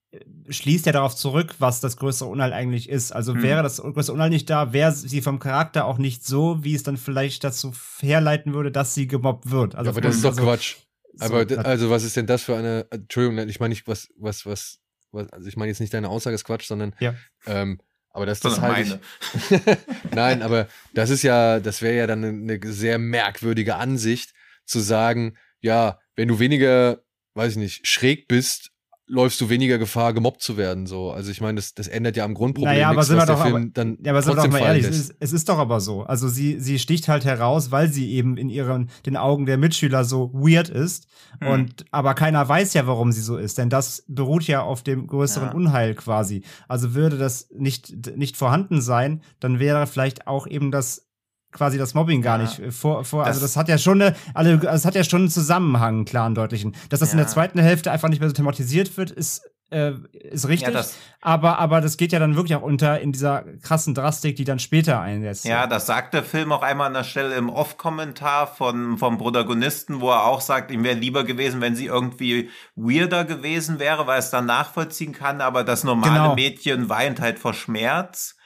schließt ja darauf zurück, was das größere Unheil eigentlich ist. Also wäre das größere Unheil nicht da, wäre sie vom Charakter auch nicht so, wie es dann vielleicht dazu herleiten würde, dass sie gemobbt wird. Also aber das ist doch Quatsch. Aber also was ist denn das für eine, Entschuldigung, ich meine nicht, also ich meine jetzt nicht deine Aussage ist Quatsch, sondern aber das halt Nein, aber das wäre ja dann eine sehr merkwürdige Ansicht, zu sagen, ja, wenn du weniger, weiß ich nicht, schräg bist, läufst du weniger Gefahr, gemobbt zu werden. So. Also ich meine, das ändert ja am Grundproblem nichts, was der Film dann aber sind wir doch mal ehrlich, lässt. Es ist doch aber so. Also sie sticht halt heraus, weil sie eben in den Augen der Mitschüler so weird ist. Aber keiner weiß ja, warum sie so ist. Denn das beruht ja auf dem größeren Unheil quasi. Also würde das nicht vorhanden sein, dann wäre vielleicht auch eben das Mobbing gar nicht also das hat ja schon einen Zusammenhang, klar und deutlichen. Dass das in der zweiten Hälfte einfach nicht mehr so thematisiert wird, ist richtig, aber das geht ja dann wirklich auch unter in dieser krassen Drastik, die dann später einsetzt. Ja, das sagt der Film auch einmal an der Stelle im Off-Kommentar vom Protagonisten, wo er auch sagt, ihm wäre lieber gewesen, wenn sie irgendwie weirder gewesen wäre, weil es dann nachvollziehen kann, aber das normale Mädchen weint halt vor Schmerz.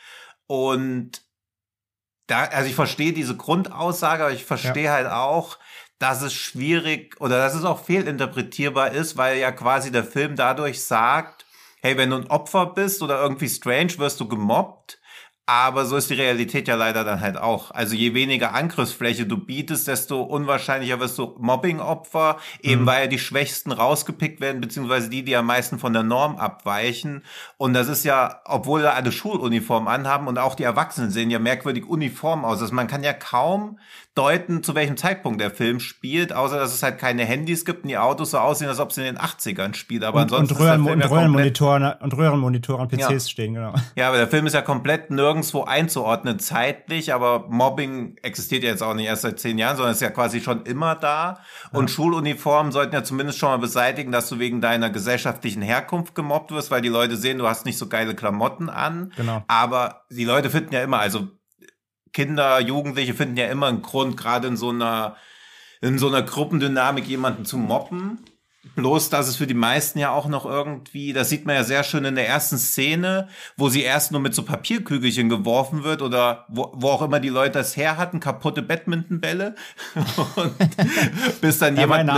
Und also ich verstehe diese Grundaussage, aber ich verstehe halt auch, dass es schwierig oder dass es auch fehlinterpretierbar ist, weil ja quasi der Film dadurch sagt, hey, wenn du ein Opfer bist oder irgendwie strange, wirst du gemobbt. Aber so ist die Realität ja leider dann halt auch. Also je weniger Angriffsfläche du bietest, desto unwahrscheinlicher wirst du Mobbing-Opfer, eben weil ja die Schwächsten rausgepickt werden, beziehungsweise die am meisten von der Norm abweichen. Und das ist ja, obwohl da alle Schuluniformen anhaben und auch die Erwachsenen sehen ja merkwürdig uniform aus. Also man kann ja kaum deuten, zu welchem Zeitpunkt der Film spielt, außer dass es halt keine Handys gibt und die Autos so aussehen, als ob es in den 80ern spielt. Aber ansonsten Röhrenmonitore an PCs stehen, genau. Ja, aber der Film ist ja komplett nirgendwo einzuordnen zeitlich, aber Mobbing existiert ja jetzt auch nicht erst seit 10 Jahren, sondern ist ja quasi schon immer da. Und Schuluniformen sollten ja zumindest schon mal beseitigen, dass du wegen deiner gesellschaftlichen Herkunft gemobbt wirst, weil die Leute sehen, du hast nicht so geile Klamotten an. Genau. Aber die Leute finden ja immer, also Kinder, Jugendliche finden ja immer einen Grund, gerade in so einer Gruppendynamik jemanden zu mobben. Bloß, dass es für die meisten ja auch noch irgendwie, das sieht man ja sehr schön in der ersten Szene, wo sie erst nur mit so Papierkügelchen geworfen wird oder wo auch immer die Leute das her hatten, kaputte Badmintonbälle. Und bis dann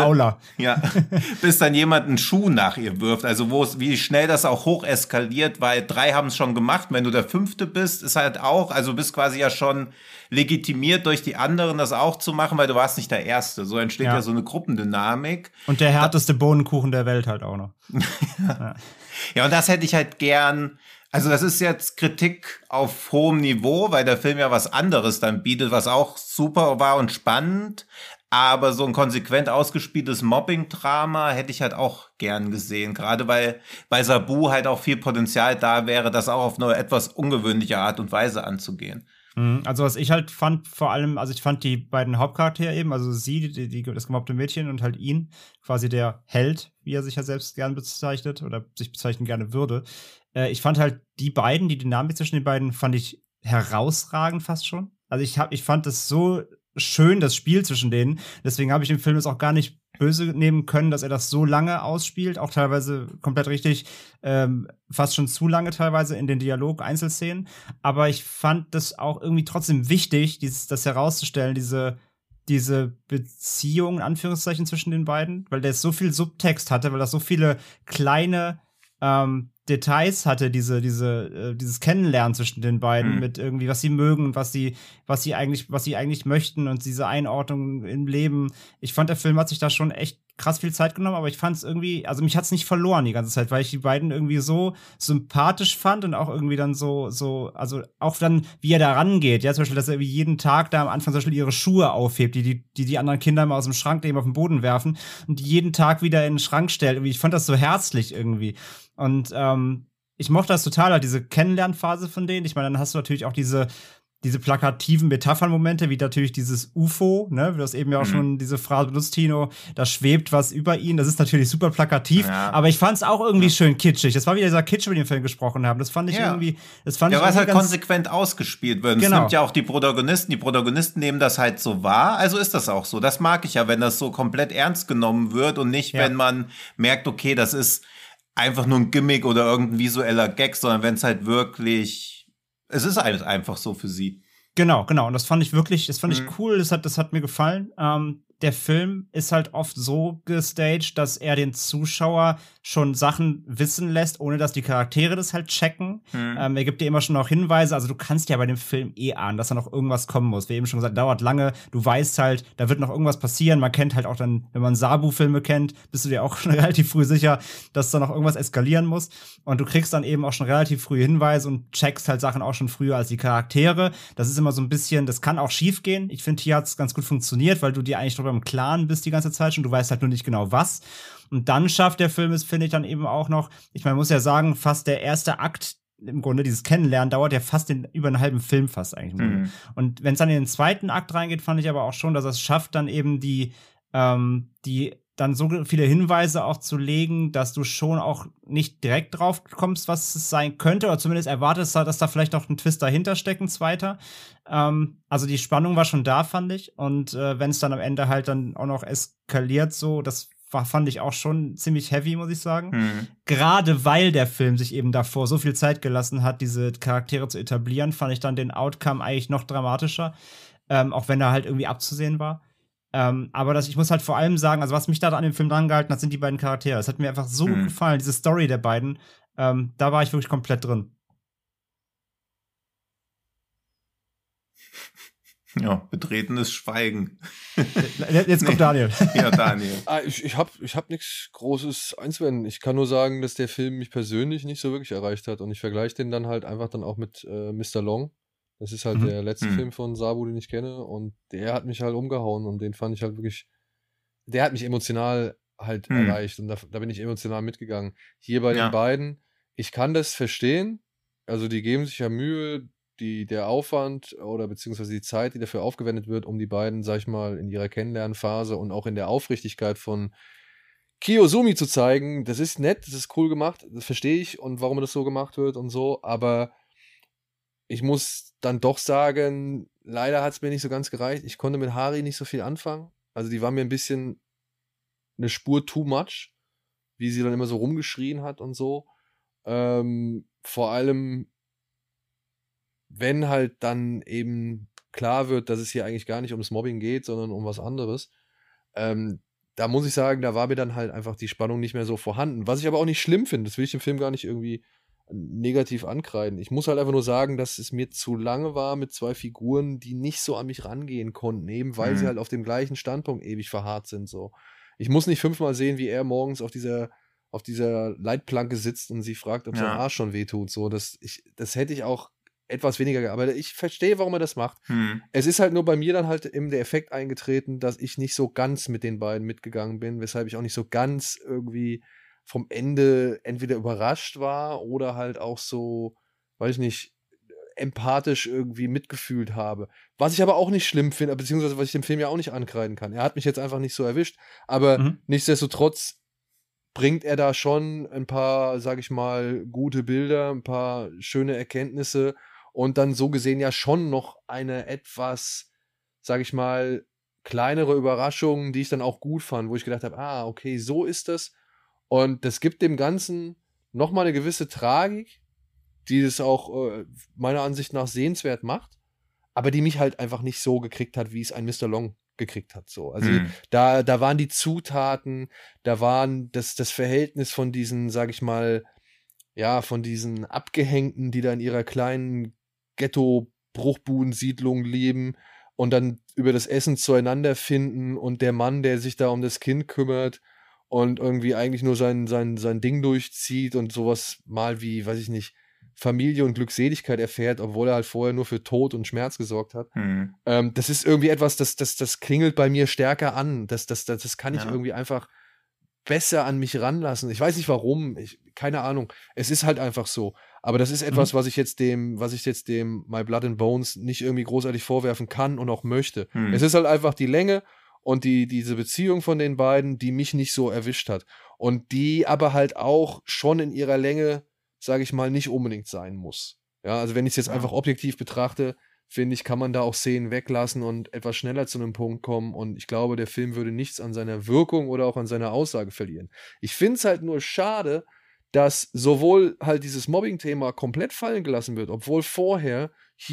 bis dann jemand einen Schuh nach ihr wirft. Also wie schnell das auch hoch eskaliert, weil 3 haben es schon gemacht. Wenn du der 5. bist, ist halt auch, also bist quasi ja schon legitimiert durch die anderen, das auch zu machen, weil du warst nicht der Erste. So entsteht ja so eine Gruppendynamik. Und der härteste Bohnenkuchen der Welt halt auch noch. Ja, und das hätte ich halt gern. Also das ist jetzt Kritik auf hohem Niveau, weil der Film ja was anderes dann bietet, was auch super war und spannend. Aber so ein konsequent ausgespieltes Mobbing-Drama hätte ich halt auch gern gesehen. Gerade weil bei Sabu halt auch viel Potenzial da wäre, das auch auf eine etwas ungewöhnliche Art und Weise anzugehen. Also was ich halt fand, vor allem, also ich fand die beiden Hauptcharaktere eben, also sie, das gemobbte Mädchen und halt ihn, quasi der Held, wie er sich ja selbst gern bezeichnet oder sich bezeichnen gerne würde. Ich fand halt die beiden, die Dynamik zwischen den beiden, fand ich herausragend fast schon. Also ich fand es so schön, das Spiel zwischen denen. Deswegen habe ich im Film das auch gar nicht böse nehmen können, dass er das so lange ausspielt, auch teilweise komplett richtig, fast schon zu lange teilweise in den Dialog-Einzelszenen. Aber ich fand das auch irgendwie trotzdem wichtig, das herauszustellen, diese Beziehung, in Anführungszeichen, zwischen den beiden, weil der so viel Subtext hatte, weil das so viele kleine Details hatte, dieses Kennenlernen zwischen den beiden mit irgendwie, was sie mögen und was sie eigentlich möchten und diese Einordnung im Leben. Ich fand, der Film hat sich da schon echt krass viel Zeit genommen, aber ich fand es irgendwie, also mich hat es nicht verloren die ganze Zeit, weil ich die beiden irgendwie so sympathisch fand und auch irgendwie dann also auch dann, wie er da rangeht, ja, zum Beispiel, dass er jeden Tag da am Anfang zum Beispiel ihre Schuhe aufhebt, die anderen Kinder mal aus dem Schrank eben auf den Boden werfen und die jeden Tag wieder in den Schrank stellt. Irgendwie, ich fand das so herzlich irgendwie. Und ich mochte das total, halt diese Kennenlernphase von denen. Ich meine, dann hast du natürlich auch diese plakativen Metaphernmomente, wie natürlich dieses UFO, ne, wie das eben ja auch schon diese Phrase benutzt, Tino, da schwebt was über ihn, das ist natürlich super plakativ, aber ich fand es auch irgendwie schön kitschig. Das war wieder dieser Kitsch, über den wir vorhin gesprochen haben. Das fand ich irgendwie, weil es halt konsequent ausgespielt wird. Genau. Es nimmt ja auch die Protagonisten nehmen das halt so wahr, also ist das auch so. Das mag ich ja, wenn das so komplett ernst genommen wird und nicht, wenn man merkt, okay, das ist einfach nur ein Gimmick oder irgendein visueller Gag, sondern wenn es halt wirklich, es ist halt einfach so für sie. Genau. Und das fand ich cool, das hat mir gefallen. Der Film ist halt oft so gestaged, dass er den Zuschauer schon Sachen wissen lässt, ohne dass die Charaktere das halt checken. Er gibt dir immer schon auch Hinweise, also du kannst ja bei dem Film ahnen, dass da noch irgendwas kommen muss. Wie eben schon gesagt, dauert lange, du weißt halt, da wird noch irgendwas passieren. Man kennt halt auch dann, wenn man Sabu-Filme kennt, bist du dir auch schon relativ früh sicher, dass da noch irgendwas eskalieren muss. Und du kriegst dann eben auch schon relativ früh Hinweise und checkst halt Sachen auch schon früher als die Charaktere. Das ist immer so ein bisschen, das kann auch schief gehen. Ich finde, hier hat es ganz gut funktioniert, weil du dir eigentlich darüber im Klaren bist die ganze Zeit schon, du weißt halt nur nicht genau was. Und dann schafft der Film es, finde ich, dann eben auch noch, ich meine, muss ja sagen, fast der erste Akt, im Grunde dieses Kennenlernen, dauert ja fast über einen halben Film fast eigentlich. Und wenn es dann in den zweiten Akt reingeht, fand ich aber auch schon, dass es schafft, dann eben die dann so viele Hinweise auch zu legen, dass du schon auch nicht direkt drauf kommst, was es sein könnte, oder zumindest erwartest, dass da vielleicht noch ein Twist dahinter steckt, ein zweiter. Also die Spannung war schon da, fand ich. Und wenn es dann am Ende halt dann auch noch eskaliert, so, das fand ich auch schon ziemlich heavy, muss ich sagen. Gerade weil der Film sich eben davor so viel Zeit gelassen hat, diese Charaktere zu etablieren, fand ich dann den Outcome eigentlich noch dramatischer, auch wenn er halt irgendwie abzusehen war. Aber ich muss halt vor allem sagen, also was mich da an dem Film dran gehalten hat, sind die beiden Charaktere. Das hat mir einfach so gut gefallen, diese Story der beiden. Da war ich wirklich komplett drin. Ja, betretenes Schweigen. Jetzt kommt Daniel. Ja, Daniel. Ich hab nichts Großes einzuwenden. Ich kann nur sagen, dass der Film mich persönlich nicht so wirklich erreicht hat. Und ich vergleiche den dann halt einfach dann auch mit Mr. Long. Das ist halt der letzte Film von Sabu, den ich kenne. Und der hat mich halt umgehauen. Und den fand ich halt wirklich, der hat mich emotional halt erreicht. Und da bin ich emotional mitgegangen. Hier bei den beiden, ich kann das verstehen. Also die geben sich ja Mühe, der Aufwand oder beziehungsweise die Zeit, die dafür aufgewendet wird, um die beiden, sag ich mal, in ihrer Kennenlernphase und auch in der Aufrichtigkeit von Kiyosumi zu zeigen. Das ist nett, das ist cool gemacht, das verstehe ich und warum das so gemacht wird und so, aber ich muss dann doch sagen, leider hat es mir nicht so ganz gereicht. Ich konnte mit Hari nicht so viel anfangen. Also die war mir ein bisschen eine Spur too much, wie sie dann immer so rumgeschrien hat und so. Vor allem, wenn halt dann eben klar wird, dass es hier eigentlich gar nicht ums Mobbing geht, sondern um was anderes. Da muss ich sagen, da war mir dann halt einfach die Spannung nicht mehr so vorhanden. Was ich aber auch nicht schlimm finde, das will ich dem Film gar nicht irgendwie negativ ankreiden. Ich muss halt einfach nur sagen, dass es mir zu lange war mit zwei Figuren, die nicht so an mich rangehen konnten, eben weil sie halt auf dem gleichen Standpunkt ewig verharrt sind. So. Ich muss nicht 5-mal sehen, wie er morgens auf dieser Leitplanke sitzt und sie fragt, ob sein Arsch schon wehtut. So, das hätte ich auch etwas weniger, aber ich verstehe, warum er das macht. Es ist halt nur bei mir dann halt eben der Effekt eingetreten, dass ich nicht so ganz mit den beiden mitgegangen bin, weshalb ich auch nicht so ganz irgendwie vom Ende entweder überrascht war oder halt auch so, weiß ich nicht, empathisch irgendwie mitgefühlt habe. Was ich aber auch nicht schlimm finde, beziehungsweise was ich dem Film ja auch nicht ankreiden kann. Er hat mich jetzt einfach nicht so erwischt, aber nichtsdestotrotz bringt er da schon ein paar, sag ich mal, gute Bilder, ein paar schöne Erkenntnisse und dann so gesehen ja schon noch eine etwas, sag ich mal, kleinere Überraschung, die ich dann auch gut fand, wo ich gedacht habe, okay, so ist das. Und das gibt dem Ganzen nochmal eine gewisse Tragik, die es auch meiner Ansicht nach sehenswert macht, aber die mich halt einfach nicht so gekriegt hat, wie es ein Mr. Long gekriegt hat. So. Also da waren die Zutaten, da waren das Verhältnis von diesen, sag ich mal, ja, von diesen Abgehängten, die da in ihrer kleinen Ghetto-Bruchbudensiedlung leben und dann über das Essen zueinander finden und der Mann, der sich da um das Kind kümmert und irgendwie eigentlich nur sein Ding durchzieht und sowas mal wie, weiß ich nicht, Familie und Glückseligkeit erfährt, obwohl er halt vorher nur für Tod und Schmerz gesorgt hat. Das ist irgendwie etwas, das klingelt bei mir stärker an. Das kann ich irgendwie einfach besser an mich ranlassen. Ich weiß nicht warum, keine Ahnung. Es ist halt einfach so. Aber das ist etwas, was ich jetzt dem My Blood and Bones nicht irgendwie großartig vorwerfen kann und auch möchte. Es ist halt einfach die Länge und diese Beziehung von den beiden, die mich nicht so erwischt hat. Und die aber halt auch schon in ihrer Länge, sage ich mal, nicht unbedingt sein muss. Ja, also wenn ich es jetzt einfach objektiv betrachte, finde ich, kann man da auch Szenen weglassen und etwas schneller zu einem Punkt kommen. Und ich glaube, der Film würde nichts an seiner Wirkung oder auch an seiner Aussage verlieren. Ich finde es halt nur schade, dass sowohl halt dieses Mobbing-Thema komplett fallen gelassen wird, obwohl vorher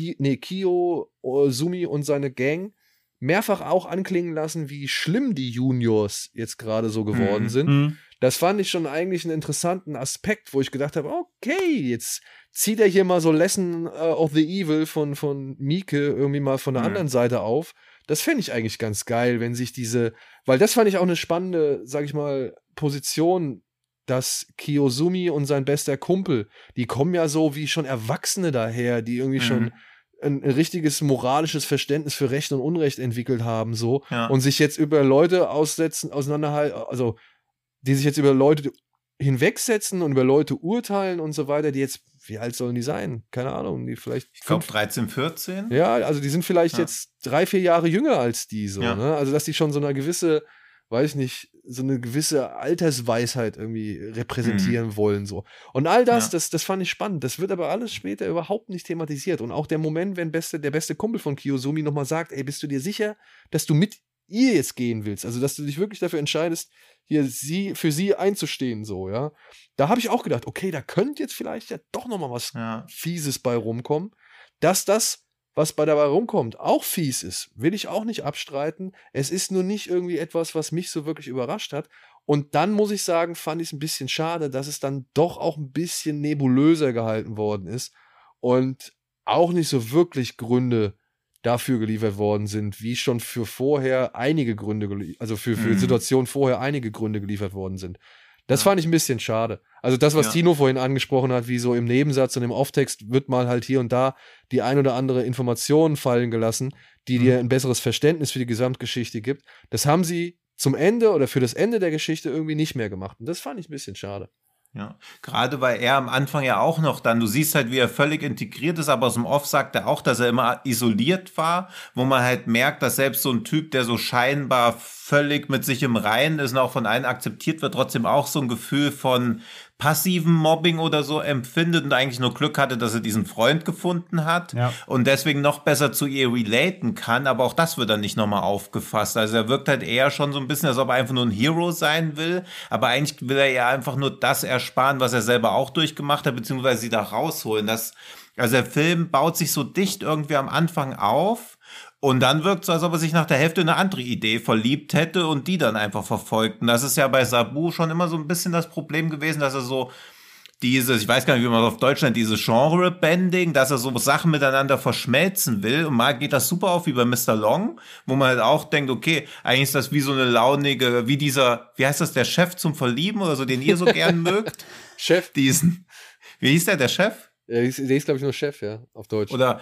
Kiyosumi und seine Gang mehrfach auch anklingen lassen, wie schlimm die Juniors jetzt gerade so geworden sind. Das fand ich schon eigentlich einen interessanten Aspekt, wo ich gedacht habe, okay, jetzt zieht er hier mal so Lesson of the Evil von Mieke irgendwie mal von der anderen Seite auf. Das fände ich eigentlich ganz geil, wenn sich weil das fand ich auch eine spannende, sag ich mal, Position, dass Kiyosumi und sein bester Kumpel, die kommen ja so wie schon Erwachsene daher, die irgendwie schon ein richtiges moralisches Verständnis für Recht und Unrecht entwickelt haben, so, und sich jetzt über Leute auseinanderhalten, also die sich jetzt über Leute hinwegsetzen und über Leute urteilen und so weiter, die jetzt, wie alt sollen die sein? Keine Ahnung, die vielleicht. Ich glaube 13, 14. Ja, also die sind vielleicht jetzt 3, 4 Jahre jünger als die, so, ne? Also, dass die schon so eine gewisse, weiß ich nicht, so eine gewisse Altersweisheit irgendwie repräsentieren wollen, so. Und all das, das fand ich spannend. Das wird aber alles später überhaupt nicht thematisiert. Und auch der Moment, wenn der beste Kumpel von Kiyosumi nochmal sagt, ey, bist du dir sicher, dass du mit ihr jetzt gehen willst? Also, dass du dich wirklich dafür entscheidest, hier für sie einzustehen, so, ja. Da habe ich auch gedacht, okay, da könnte jetzt vielleicht ja doch nochmal was Fieses bei rumkommen. Dass das, was dabei rumkommt, auch fies ist, will ich auch nicht abstreiten. Es ist nur nicht irgendwie etwas, was mich so wirklich überrascht hat. Und dann muss ich sagen, fand ich es ein bisschen schade, dass es dann doch auch ein bisschen nebulöser gehalten worden ist und auch nicht so wirklich Gründe dafür geliefert worden sind, wie schon für vorher einige Gründe, also für Situationen vorher einige Gründe geliefert worden sind. Das fand ich ein bisschen schade. Also das, was Tino vorhin angesprochen hat, wie so im Nebensatz und im Off-Text wird mal halt hier und da die ein oder andere Information fallen gelassen, die dir ein besseres Verständnis für die Gesamtgeschichte gibt. Das haben sie zum Ende oder für das Ende der Geschichte irgendwie nicht mehr gemacht. Und das fand ich ein bisschen schade. Ja, gerade weil er am Anfang ja auch noch dann, du siehst halt, wie er völlig integriert ist, aber aus dem Off sagt er auch, dass er immer isoliert war, wo man halt merkt, dass selbst so ein Typ, der so scheinbar völlig mit sich im Reinen ist und auch von allen akzeptiert wird, trotzdem auch so ein Gefühl von passiven Mobbing oder so empfindet und eigentlich nur Glück hatte, dass er diesen Freund gefunden hat und deswegen noch besser zu ihr relaten kann, aber auch das wird dann nicht nochmal aufgefasst. Also er wirkt halt eher schon so ein bisschen, als ob er einfach nur ein Hero sein will, aber eigentlich will er ja einfach nur das ersparen, was er selber auch durchgemacht hat, beziehungsweise sie da rausholen. Also der Film baut sich so dicht irgendwie am Anfang auf und dann wirkt es so, als ob er sich nach der Hälfte in eine andere Idee verliebt hätte und die dann einfach verfolgt. Und das ist ja bei Sabu schon immer so ein bisschen das Problem gewesen, dass er so dieses, ich weiß gar nicht, wie man das auf Deutsch nennt, dieses Genre-Bending, dass er so Sachen miteinander verschmelzen will. Und mal geht das super auf wie bei Mr. Long, wo man halt auch denkt, okay, eigentlich ist das wie so eine launige, wie wie heißt das, der Chef zum Verlieben oder so, den ihr so gern mögt? Chef. Wie hieß der Chef? Der ist, glaube ich, nur Chef, ja, auf Deutsch. Oder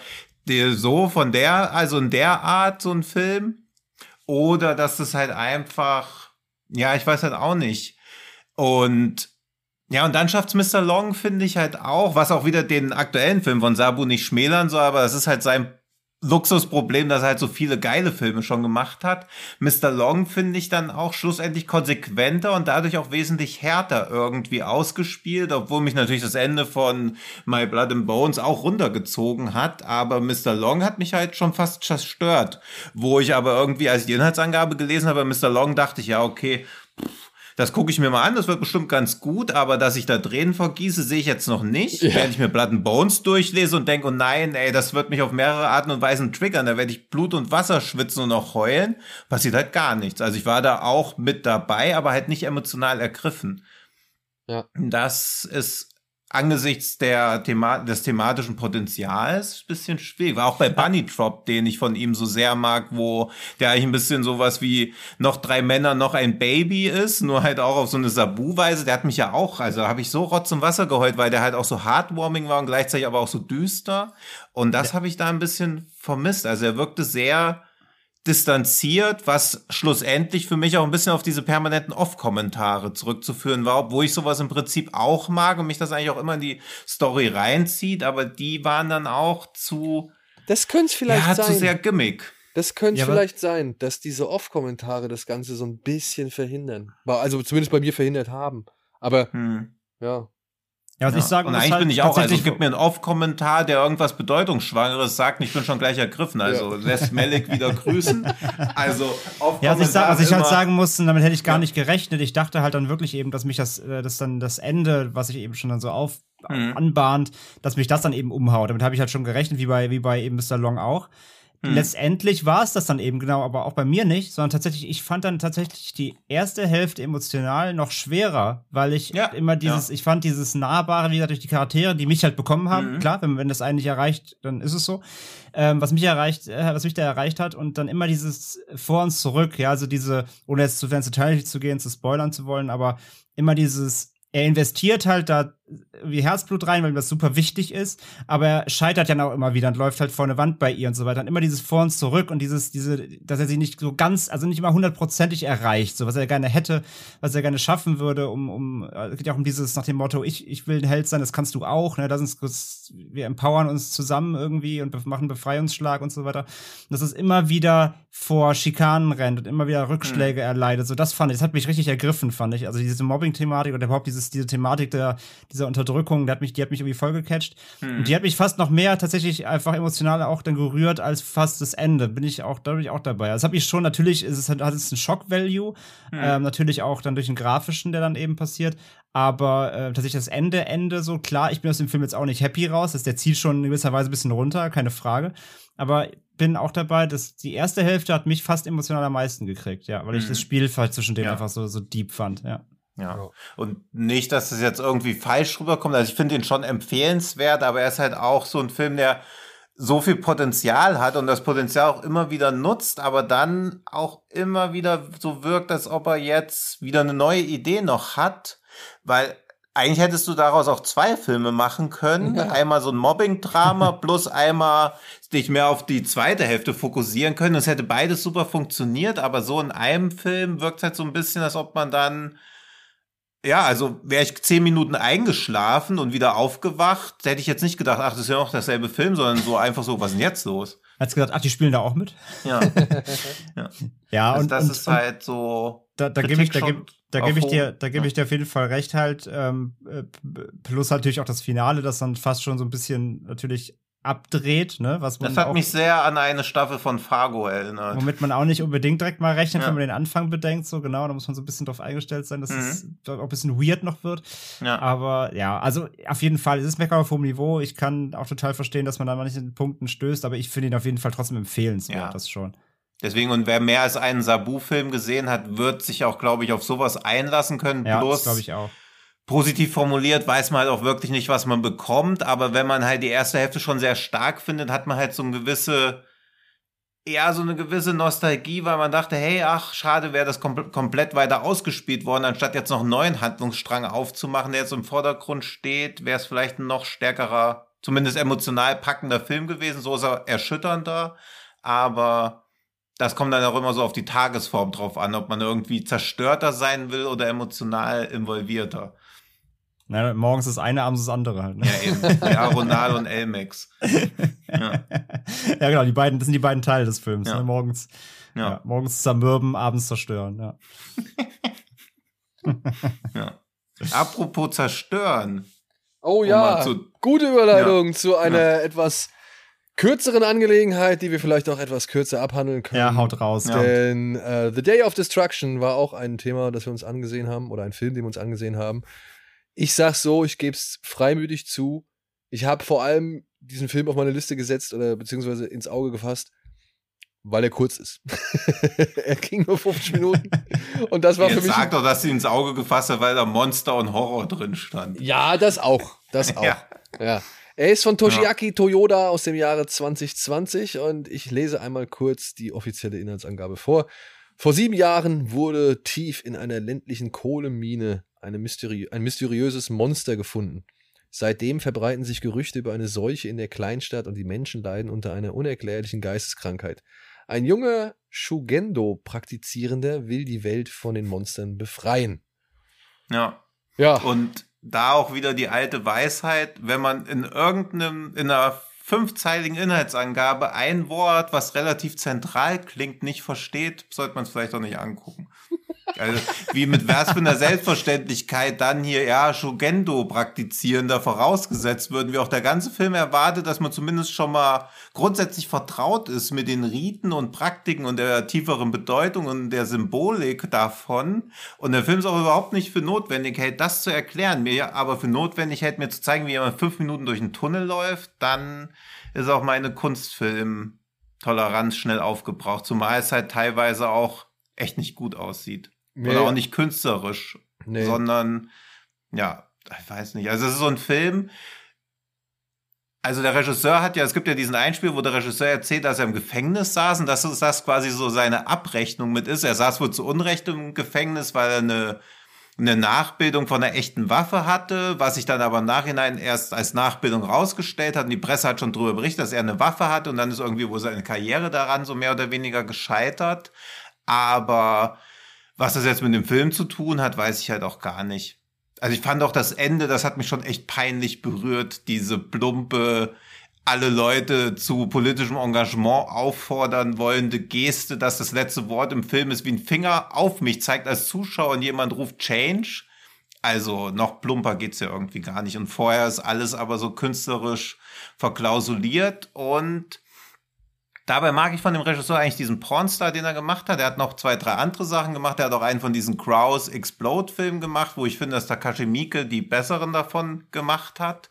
so also in der Art so ein Film. Oder dass das halt einfach, ja, ich weiß halt auch nicht. Und dann schafft's Mr. Long, finde ich halt auch, was auch wieder den aktuellen Film von Sabu nicht schmälern soll, aber das ist halt sein Luxusproblem, dass er halt so viele geile Filme schon gemacht hat. Mr. Long finde ich dann auch schlussendlich konsequenter und dadurch auch wesentlich härter irgendwie ausgespielt, obwohl mich natürlich das Ende von My Blood and Bones auch runtergezogen hat, aber Mr. Long hat mich halt schon fast zerstört, wo ich aber irgendwie, als ich die Inhaltsangabe gelesen habe, bei Mr. Long dachte ich, ja, okay, das gucke ich mir mal an, das wird bestimmt ganz gut, aber dass ich da Tränen vergieße, sehe ich jetzt noch nicht. Ja. Während ich mir Blood and Bones durchlese und denke, oh nein, ey, das wird mich auf mehrere Arten und Weisen triggern, da werde ich Blut und Wasser schwitzen und auch heulen, passiert halt gar nichts. Also ich war da auch mit dabei, aber halt nicht emotional ergriffen. Ja. Das ist angesichts des thematischen Potenzials ein bisschen schwierig. War auch bei Bunny Drop, den ich von ihm so sehr mag, wo der eigentlich ein bisschen sowas wie noch 3 Männer, noch ein Baby ist, nur halt auch auf so eine Sabu-Weise. Der hat mich ja auch, also habe ich so Rotz und Wasser geheult, weil der halt auch so heartwarming war und gleichzeitig aber auch so düster. Und das habe ich da ein bisschen vermisst. Also er wirkte sehr distanziert, was schlussendlich für mich auch ein bisschen auf diese permanenten Off-Kommentare zurückzuführen war, obwohl ich sowas im Prinzip auch mag und mich das eigentlich auch immer in die Story reinzieht, aber die waren dann auch zu... Das könnte es vielleicht sein. zu sehr Gimmick. Das könnte vielleicht sein, dass diese Off-Kommentare das Ganze so ein bisschen verhindern. Also zumindest bei mir verhindert haben. Aber, ja. Ja, was ich sagen und muss, eigentlich halt bin ich auch, also gib mir einen Off-Kommentar, der irgendwas Bedeutungsschwangeres sagt, und ich bin schon gleich ergriffen. Also lässt Malik wieder grüßen. Also Off-Kommentar. Was ich halt sagen muss, und damit hätte ich gar nicht gerechnet. Ich dachte halt dann wirklich eben, dass mich das dann das Ende, was ich eben schon dann so anbahnt, dass mich das dann eben umhaut. Damit habe ich halt schon gerechnet, wie bei eben Mr. Long auch. Letztendlich war es das dann eben genau, aber auch bei mir nicht, sondern tatsächlich, ich fand dann tatsächlich die erste Hälfte emotional noch schwerer, weil ich immer ich fand dieses Nahbare, wie gesagt, durch die Charaktere, die mich halt bekommen haben, klar, wenn das einen nicht erreicht, dann ist es so, was mich da erreicht hat und dann immer dieses vor und zurück, ja, also diese, ohne jetzt zu Detail zu gehen, zu spoilern zu wollen, aber immer dieses, er investiert halt da wie Herzblut rein, weil ihm das super wichtig ist, aber er scheitert ja auch immer wieder und läuft halt vor eine Wand bei ihr und so weiter. Und immer dieses Vor und Zurück und dass er sie nicht so ganz, also nicht immer 100%ig erreicht, so was er gerne hätte, was er gerne schaffen würde, es geht ja auch um dieses nach dem Motto, ich will ein Held sein, das kannst du auch, ne, wir empowern uns zusammen irgendwie und machen einen Befreiungsschlag und so weiter. Und dass es immer wieder vor Schikanen rennt und immer wieder Rückschläge erleidet, so das hat mich richtig ergriffen, fand ich. Also diese Mobbing-Thematik oder überhaupt diese Thematik dieser Unterdrückung, die hat mich irgendwie voll gecatcht. Und die hat mich fast noch mehr tatsächlich einfach emotional auch dann gerührt als fast das Ende. Bin ich auch dabei. Das habe ich schon, natürlich hat es einen Shock-Value, natürlich auch dann durch den Grafischen, der dann eben passiert. Aber tatsächlich das Ende so, klar, ich bin aus dem Film jetzt auch nicht happy raus, der zieht schon in gewisser Weise ein bisschen runter, keine Frage. Aber bin auch dabei, dass die erste Hälfte hat mich fast emotional am meisten gekriegt, ja, weil ich das Spiel zwischen denen einfach so deep fand, ja. Ja, und nicht, dass es jetzt irgendwie falsch rüberkommt. Also ich finde ihn schon empfehlenswert, aber er ist halt auch so ein Film, der so viel Potenzial hat und das Potenzial auch immer wieder nutzt, aber dann auch immer wieder so wirkt, als ob er jetzt wieder eine neue Idee noch hat, weil eigentlich hättest du daraus auch 2 Filme machen können. Ja. Einmal so ein Mobbing-Drama plus einmal dich mehr auf die zweite Hälfte fokussieren können. Es hätte beides super funktioniert, aber so in einem Film wirkt es halt so ein bisschen, als ob man dann ja, also wäre ich 10 Minuten eingeschlafen und wieder aufgewacht, hätte ich jetzt nicht gedacht, ach, das ist ja noch derselbe Film, sondern so einfach so, was ist denn jetzt los? Hat's gedacht, ach, die spielen da auch mit? Ja. Ja, also und das ist halt so. Da gebe ich dir auf jeden Fall recht halt. Plus natürlich auch das Finale, das dann fast schon so ein bisschen natürlich abdreht, ne? Das hat mich sehr an eine Staffel von Fargo erinnert. Womit man auch nicht unbedingt direkt mal rechnet, wenn man den Anfang bedenkt, so genau, da muss man so ein bisschen drauf eingestellt sein, dass es auch ein bisschen weird noch wird. Ja. Aber ja, also auf jeden Fall, es ist Mecker auf hohem Niveau. Ich kann auch total verstehen, dass man da manchen in Punkten stößt, aber ich finde ihn auf jeden Fall trotzdem empfehlenswert, das schon. Deswegen, und wer mehr als einen Sabu-Film gesehen hat, wird sich auch, glaube ich, auf sowas einlassen können. Ja, das glaube ich auch. Positiv formuliert weiß man halt auch wirklich nicht, was man bekommt, aber wenn man halt die erste Hälfte schon sehr stark findet, hat man halt so eine gewisse Nostalgie, weil man dachte, hey, ach, schade, wäre das komplett weiter ausgespielt worden, anstatt jetzt noch einen neuen Handlungsstrang aufzumachen, der jetzt im Vordergrund steht, wäre es vielleicht ein noch stärkerer, zumindest emotional packender Film gewesen, so ist er erschütternder, aber das kommt dann auch immer so auf die Tagesform drauf an, ob man irgendwie zerstörter sein will oder emotional involvierter. Na, morgens das eine, abends das andere halt. Ne? Ja, eben. Ja, Ronaldo und Elmex. Ja. Ja, genau, das sind die beiden Teile des Films. Ja. Ne? Morgens zermürben, abends zerstören. Ja. Ja. Apropos zerstören. Oh ja, gute Überleitung zu einer etwas kürzeren Angelegenheit, die wir vielleicht auch etwas kürzer abhandeln können. Ja, haut raus. Denn The Day of Destruction war auch ein Thema, das wir uns angesehen haben, oder ein Film, den wir uns angesehen haben. Ich sag's so, ich gebe es freimütig zu. Ich habe vor allem diesen Film auf meine Liste gesetzt oder beziehungsweise ins Auge gefasst, weil er kurz ist. Er ging nur 50 Minuten. Und das war für mich. Sag doch, dass sie ins Auge gefasst hat, weil da Monster und Horror drin stand. Ja, das auch. Ja. Er ist von Toshiaki Toyoda aus dem Jahre 2020 und ich lese einmal kurz die offizielle Inhaltsangabe vor. Vor 7 Jahren wurde tief in einer ländlichen Kohlemine ein mysteriöses Monster gefunden. Seitdem verbreiten sich Gerüchte über eine Seuche in der Kleinstadt und die Menschen leiden unter einer unerklärlichen Geisteskrankheit. Ein junger Shugendo-Praktizierender will die Welt von den Monstern befreien. Ja. Und da auch wieder die alte Weisheit, wenn man in einer 5-zeiligen Inhaltsangabe ein Wort, was relativ zentral klingt, nicht versteht, sollte man es vielleicht auch nicht angucken. Also wie mit was für einer Selbstverständlichkeit dann hier Shugendo praktizierender vorausgesetzt würden, wie auch der ganze Film erwartet, dass man zumindest schon mal grundsätzlich vertraut ist mit den Riten und Praktiken und der tieferen Bedeutung und der Symbolik davon. Und der Film ist auch überhaupt nicht für notwendig hält, das zu erklären, mir aber für notwendig hält, mir zu zeigen, wie jemand 5 Minuten durch einen Tunnel läuft, dann ist auch meine Kunstfilm-Toleranz schnell aufgebraucht, zumal es halt teilweise auch echt nicht gut aussieht. Nee. Oder auch nicht künstlerisch, sondern, ich weiß nicht. Also es ist so ein Film, also der Regisseur es gibt ja diesen Einspiel, wo der Regisseur erzählt, dass er im Gefängnis saß und dass das quasi so seine Abrechnung mit ist. Er saß wohl zu Unrecht im Gefängnis, weil er eine Nachbildung von einer echten Waffe hatte, was sich dann aber im Nachhinein erst als Nachbildung rausgestellt hat. Und die Presse hat schon darüber berichtet, dass er eine Waffe hatte und dann ist irgendwie wohl seine Karriere daran so mehr oder weniger gescheitert. Aber was das jetzt mit dem Film zu tun hat, weiß ich halt auch gar nicht. Also ich fand auch das Ende, das hat mich schon echt peinlich berührt, diese plumpe, alle Leute zu politischem Engagement auffordern wollende Geste, dass das letzte Wort im Film ist, wie ein Finger auf mich zeigt als Zuschauer und jemand ruft Change. Also noch plumper geht's ja irgendwie gar nicht. Und vorher ist alles aber so künstlerisch verklausuliert und dabei mag ich von dem Regisseur eigentlich diesen Pornstar, den er gemacht hat. Er hat noch 2, 3 andere Sachen gemacht. Er hat auch einen von diesen Crows Explode-Filmen gemacht, wo ich finde, dass Takashi Miike die besseren davon gemacht hat.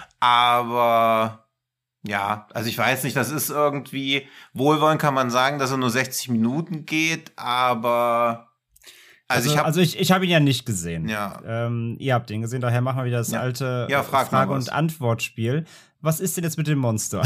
Aber ja, also ich weiß nicht, das ist irgendwie, wohlwollend kann man sagen, dass er nur 60 Minuten geht, aber ich habe ihn ja nicht gesehen. Ja. Ihr habt ihn gesehen, daher machen wir wieder das alte Frage- und Antwortspiel. Was ist denn jetzt mit dem Monster?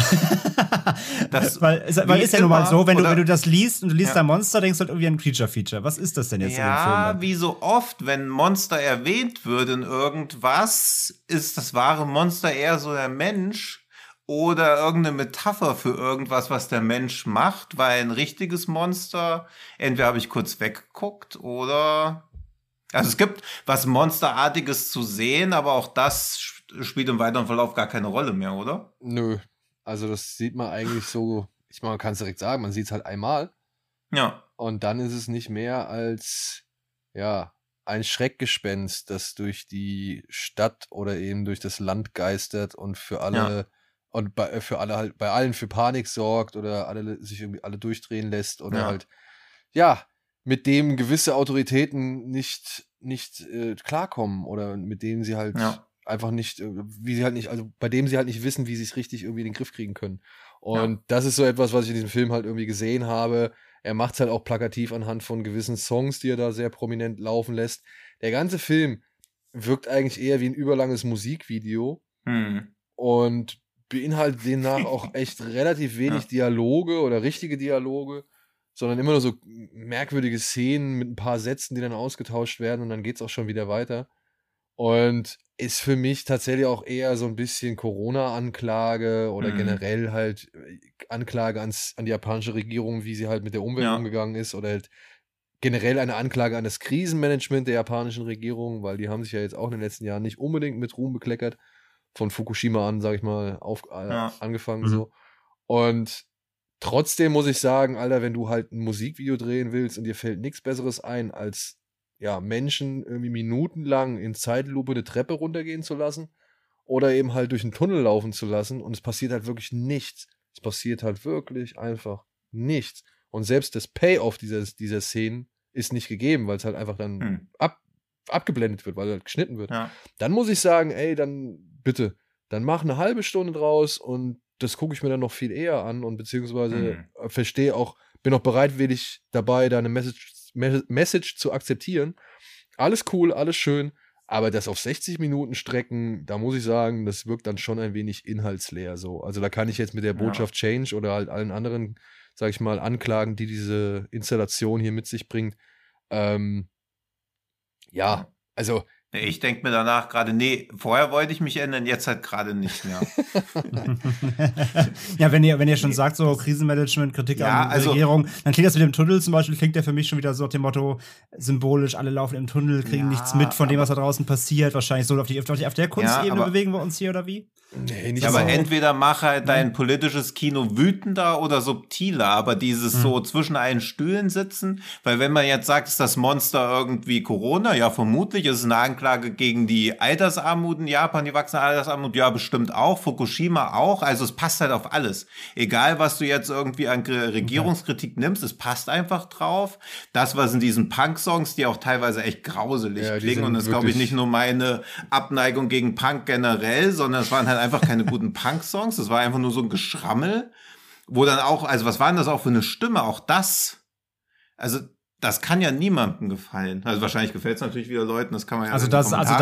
weil ist ja nun mal so, wenn du das liest und du liest da Monster, denkst du halt irgendwie an ein Creature-Feature. Was ist das denn jetzt in dem Film? Ja, wie so oft, wenn Monster erwähnt wird in irgendwas, ist das wahre Monster eher so der Mensch oder irgendeine Metapher für irgendwas, was der Mensch macht, weil ein richtiges Monster, entweder habe ich kurz weggeguckt oder also es gibt was Monsterartiges zu sehen, aber auch das spielt im weiteren Verlauf gar keine Rolle mehr, oder? Nö, also das sieht man eigentlich so, man kann es direkt sagen, man sieht es halt einmal. Ja. Und dann ist es nicht mehr als, ein Schreckgespenst, das durch die Stadt oder eben durch das Land geistert und für alle und bei allen für Panik sorgt oder sich irgendwie alle durchdrehen lässt oder halt, mit dem gewisse Autoritäten nicht klarkommen oder mit denen sie halt einfach nicht, bei dem sie halt nicht wissen, wie sie es richtig irgendwie in den Griff kriegen können. Und das ist so etwas, was ich in diesem Film halt irgendwie gesehen habe. Er macht es halt auch plakativ anhand von gewissen Songs, die er da sehr prominent laufen lässt. Der ganze Film wirkt eigentlich eher wie ein überlanges Musikvideo und beinhaltet demnach auch echt relativ wenig Dialoge oder richtige Dialoge, sondern immer nur so merkwürdige Szenen mit ein paar Sätzen, die dann ausgetauscht werden und dann geht's auch schon wieder weiter. Und ist für mich tatsächlich auch eher so ein bisschen Corona-Anklage oder generell halt Anklage an die japanische Regierung, wie sie halt mit der Umwelt umgegangen ist oder halt generell eine Anklage an das Krisenmanagement der japanischen Regierung, weil die haben sich ja jetzt auch in den letzten Jahren nicht unbedingt mit Ruhm bekleckert. Von Fukushima an, sag ich mal, angefangen so. Und trotzdem muss ich sagen, Alter, wenn du halt ein Musikvideo drehen willst und dir fällt nichts Besseres ein, als Menschen irgendwie minutenlang in Zeitlupe eine Treppe runtergehen zu lassen oder eben halt durch einen Tunnel laufen zu lassen und es passiert halt wirklich nichts. Es passiert halt wirklich einfach nichts. Und selbst das Payoff dieser Szenen ist nicht gegeben, weil es halt einfach dann abgeblendet wird, weil halt geschnitten wird. Ja. Dann muss ich sagen, ey, dann bitte, dann mach eine halbe Stunde draus und das gucke ich mir dann noch viel eher an und beziehungsweise verstehe auch, bin auch bereitwillig dabei, da eine Message zu akzeptieren. Alles cool, alles schön, aber das auf 60 Minuten strecken, da muss ich sagen, das wirkt dann schon ein wenig inhaltsleer so. Also da kann ich jetzt mit der Botschaft Change oder halt allen anderen, sag ich mal, Anklagen, die diese Installation hier mit sich bringt, also ich denke mir danach gerade, vorher wollte ich mich ändern, jetzt halt gerade nicht mehr. Ja, wenn ihr schon sagt, so Krisenmanagement, Kritik an der Regierung, dann klingt das mit dem Tunnel zum Beispiel, klingt der für mich schon wieder so nach dem Motto, symbolisch, alle laufen im Tunnel, kriegen nichts mit von dem, was da draußen passiert, wahrscheinlich so auf der Kunstebene bewegen wir uns hier, oder wie? Nee, nicht ja, aber so. entweder mach halt dein politisches Kino wütender oder subtiler, aber dieses so zwischen allen Stühlen sitzen, weil wenn man jetzt sagt, ist das Monster irgendwie Corona, ja vermutlich, ist es eine Anklage gegen die Altersarmut in Japan, die wachsende Altersarmut, ja bestimmt auch, Fukushima auch, also es passt halt auf alles. Egal, was du jetzt irgendwie an Regierungskritik nimmst, es passt einfach drauf. Das, was in diesen Punk-Songs, die auch teilweise echt grauselig klingen, und das ist, glaube ich, nicht nur meine Abneigung gegen Punk generell, sondern es waren halt einfach keine guten Punk-Songs. Das war einfach nur so ein Geschrammel, wo dann auch, also was war denn das auch für eine Stimme? Auch das, also das kann ja niemandem gefallen. Also wahrscheinlich gefällt es natürlich wieder Leuten, das kann man ja da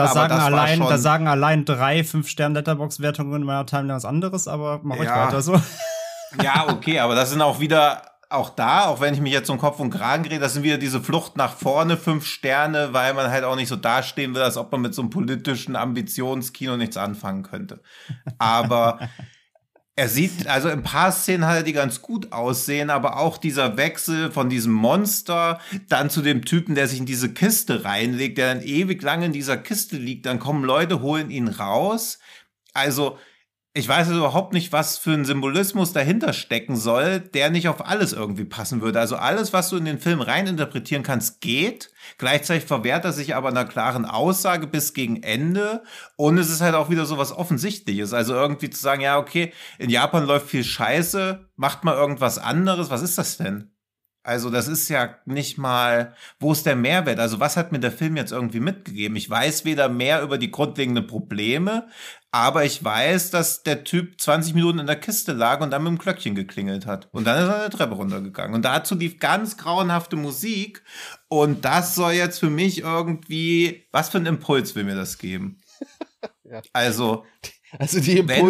sagen allein 3 5-Sterne-Letterbox-Wertungen in meiner Timeline was anderes, aber mach euch weiter so. Ja, okay, aber das sind auch wieder, auch da, auch wenn ich mich jetzt um Kopf und Kragen drehe, das sind wieder diese Flucht nach vorne, 5 Sterne, weil man halt auch nicht so dastehen will, als ob man mit so einem politischen Ambitionskino nichts anfangen könnte. Aber er sieht, also ein paar Szenen halt, die ganz gut aussehen, aber auch dieser Wechsel von diesem Monster dann zu dem Typen, der sich in diese Kiste reinlegt, der dann ewig lange in dieser Kiste liegt, dann kommen Leute, holen ihn raus. Also ich weiß überhaupt nicht, was für ein Symbolismus dahinter stecken soll, der nicht auf alles irgendwie passen würde. Also alles, was du in den Film reininterpretieren kannst, geht. Gleichzeitig verwehrt er sich aber einer klaren Aussage bis gegen Ende. Und es ist halt auch wieder so was Offensichtliches. Also irgendwie zu sagen, ja, okay, in Japan läuft viel Scheiße, macht mal irgendwas anderes. Was ist das denn? Also das ist ja nicht mal, wo ist der Mehrwert? Also was hat mir der Film jetzt irgendwie mitgegeben? Ich weiß weder mehr über die grundlegenden Probleme, aber ich weiß, dass der Typ 20 Minuten in der Kiste lag und dann mit dem Glöckchen geklingelt hat. Und dann ist er eine Treppe runtergegangen. Und dazu lief ganz grauenhafte Musik. Und das soll jetzt für mich irgendwie, was für einen Impuls will mir das geben? Ja. Also die Impulse.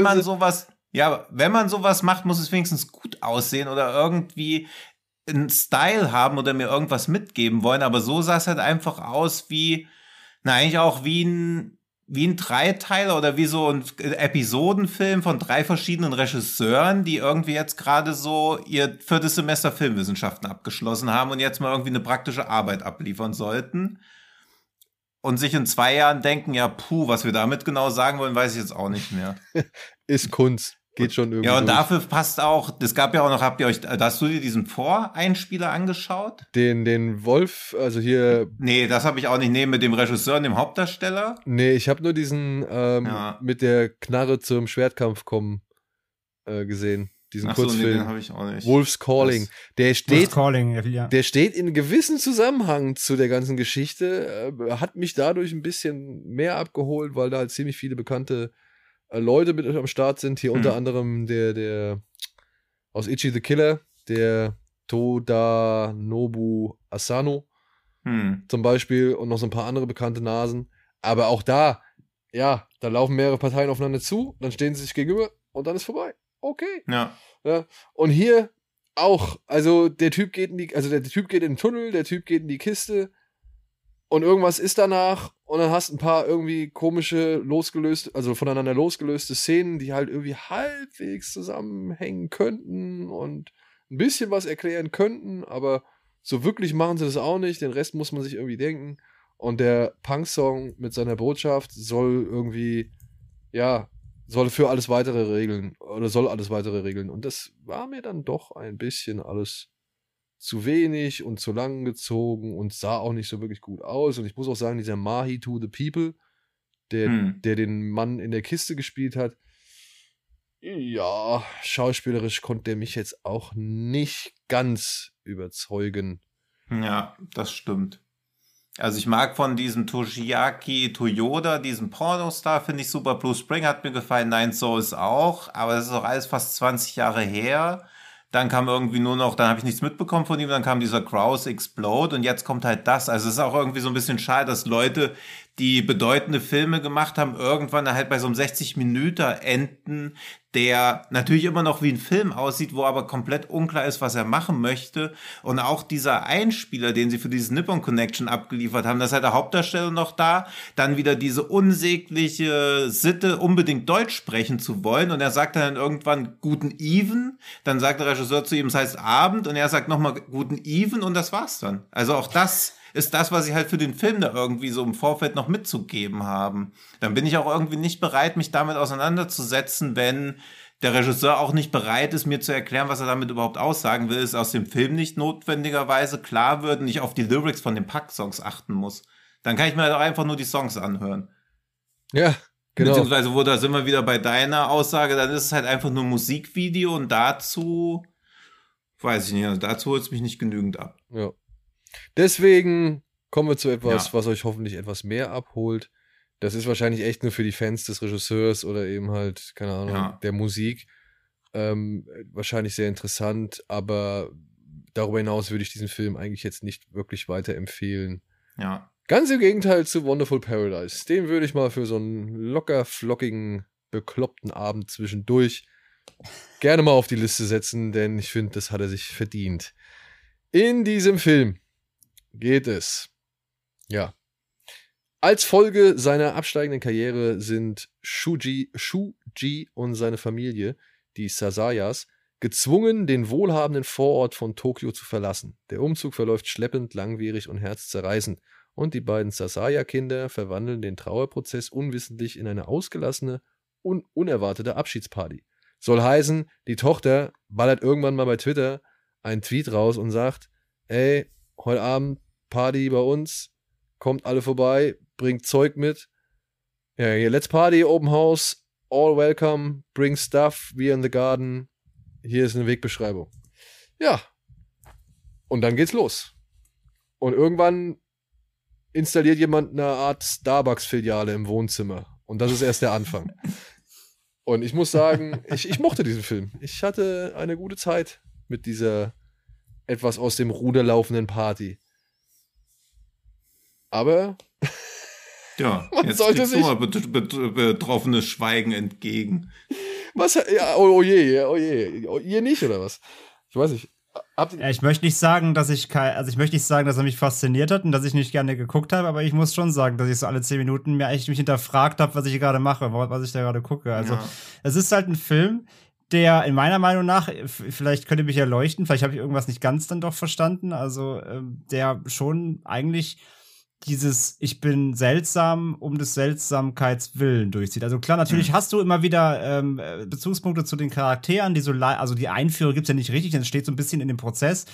Wenn man sowas macht, muss es wenigstens gut aussehen oder irgendwie einen Style haben oder mir irgendwas mitgeben wollen, aber so sah es halt einfach aus eigentlich auch wie ein Dreiteiler oder wie so ein Episodenfilm von 3 verschiedenen Regisseuren, die irgendwie jetzt gerade so ihr 4. Semester Filmwissenschaften abgeschlossen haben und jetzt mal irgendwie eine praktische Arbeit abliefern sollten und sich in 2 Jahren denken, ja, was wir damit genau sagen wollen, weiß ich jetzt auch nicht mehr. Ist Kunst. Geht schon irgendwie. Ja, und durch. dafür passt auch, das gab ja auch noch, hast du dir diesen Voreinspieler angeschaut? Den Wolf, also hier. Nee, das habe ich auch nicht, mit dem Regisseur und dem Hauptdarsteller. Nee, ich habe nur diesen mit der Knarre zum Schwertkampf kommen gesehen. Diesen Kurzfilm. Den habe ich auch nicht. Wolf's Calling. Der steht in einem gewissen Zusammenhang zu der ganzen Geschichte, hat mich dadurch ein bisschen mehr abgeholt, weil da halt ziemlich viele bekannte Leute mit am Start sind. Hier unter anderem der aus Ichi the Killer, der Todanobu Asano zum Beispiel und noch so ein paar andere bekannte Nasen. Aber auch da laufen mehrere Parteien aufeinander zu, dann stehen sie sich gegenüber und dann ist vorbei. Okay. Ja. Und hier auch, also der Typ geht in den Tunnel, der Typ geht in die Kiste und irgendwas ist danach und dann hast ein paar irgendwie komische voneinander losgelöste Szenen, die halt irgendwie halbwegs zusammenhängen könnten und ein bisschen was erklären könnten, aber so wirklich machen sie das auch nicht, den Rest muss man sich irgendwie denken und der Punk-Song mit seiner Botschaft soll alles weitere regeln und das war mir dann doch ein bisschen alles zu wenig und zu lang gezogen und sah auch nicht so wirklich gut aus. Und ich muss auch sagen, dieser Mahi to the People, der den Mann in der Kiste gespielt hat, ja, schauspielerisch konnte der mich jetzt auch nicht ganz überzeugen. Ja, das stimmt. Also ich mag von diesem Toshiaki Toyoda, diesem Pornostar, finde ich super. Blue Spring hat mir gefallen, Nine Souls auch, aber das ist auch alles fast 20 Jahre her. Dann kam irgendwie dann habe ich nichts mitbekommen von ihm, dann kam dieser Krause Explode und jetzt kommt halt das. Also es ist auch irgendwie so ein bisschen schade, dass Leute, die bedeutende Filme gemacht haben, irgendwann halt bei so einem 60-Minüter enden, der natürlich immer noch wie ein Film aussieht, wo aber komplett unklar ist, was er machen möchte. Und auch dieser Einspieler, den sie für dieses Nippon Connection abgeliefert haben, da ist halt der Hauptdarsteller noch da, dann wieder diese unsägliche Sitte, unbedingt Deutsch sprechen zu wollen. Und er sagt dann irgendwann guten Even, dann sagt der Regisseur zu ihm, es heißt Abend, und er sagt nochmal guten Even und das war's dann. Also auch das ist das, was sie halt für den Film da irgendwie so im Vorfeld noch mitzugeben haben. Dann bin ich auch irgendwie nicht bereit, mich damit auseinanderzusetzen, wenn der Regisseur auch nicht bereit ist, mir zu erklären, was er damit überhaupt aussagen will, ist aus dem Film nicht notwendigerweise klar wird und ich auf die Lyrics von den Pack-Songs achten muss. Dann kann ich mir halt auch einfach nur die Songs anhören. Ja, genau. Beziehungsweise, da sind wir wieder bei deiner Aussage, dann ist es halt einfach nur ein Musikvideo und dazu, weiß ich nicht, also dazu holt es mich nicht genügend ab. Ja. Deswegen kommen wir zu etwas, was euch hoffentlich etwas mehr abholt. Das ist wahrscheinlich echt nur für die Fans des Regisseurs oder eben halt, keine Ahnung, der Musik. Wahrscheinlich sehr interessant, aber darüber hinaus würde ich diesen Film eigentlich jetzt nicht wirklich weiterempfehlen. Ja. Ganz im Gegenteil zu Wonderful Paradise. Den würde ich mal für so einen locker flockigen, bekloppten Abend zwischendurch gerne mal auf die Liste setzen, denn ich finde, das hat er sich verdient. In diesem Film geht es, als Folge seiner absteigenden Karriere sind Shuji und seine Familie, die Sasayas, gezwungen, den wohlhabenden Vorort von Tokio zu verlassen. Der Umzug verläuft schleppend, langwierig und herzzerreißend. Und die beiden Sasaya-Kinder verwandeln den Trauerprozess unwissentlich in eine ausgelassene und unerwartete Abschiedsparty. Soll heißen, die Tochter ballert irgendwann mal bei Twitter einen Tweet raus und sagt, ey, heute Abend Party bei uns, kommt alle vorbei, bringt Zeug mit. Ja, hier, let's party, Open House, all welcome, bring stuff, we in the garden. Hier ist eine Wegbeschreibung. Ja. Und dann geht's los. Und irgendwann installiert jemand eine Art Starbucks-Filiale im Wohnzimmer. Und das ist erst der Anfang. Und ich muss sagen, ich mochte diesen Film. Ich hatte eine gute Zeit mit dieser etwas aus dem Ruder laufenden Party. Aber ja, jetzt kriegst du mal betroffenes Schweigen entgegen. Was? Ja, oh je, ihr nicht, oder was? Ich weiß nicht. Ich möchte nicht sagen, dass er mich fasziniert hat und dass ich nicht gerne geguckt habe, aber ich muss schon sagen, dass ich so alle 10 Minuten mir eigentlich mich hinterfragt habe, was ich gerade mache, was ich da gerade gucke. Also, es ist halt ein Film, der in meiner Meinung nach, vielleicht könnt ihr mich erleuchten, vielleicht habe ich irgendwas nicht ganz dann doch verstanden, also der schon eigentlich dieses Ich bin seltsam um des Seltsamkeits willen durchzieht. Also klar, natürlich hast du immer wieder Bezugspunkte zu den Charakteren, die also die Einführung gibt's ja nicht richtig, das steht so ein bisschen in dem Prozess.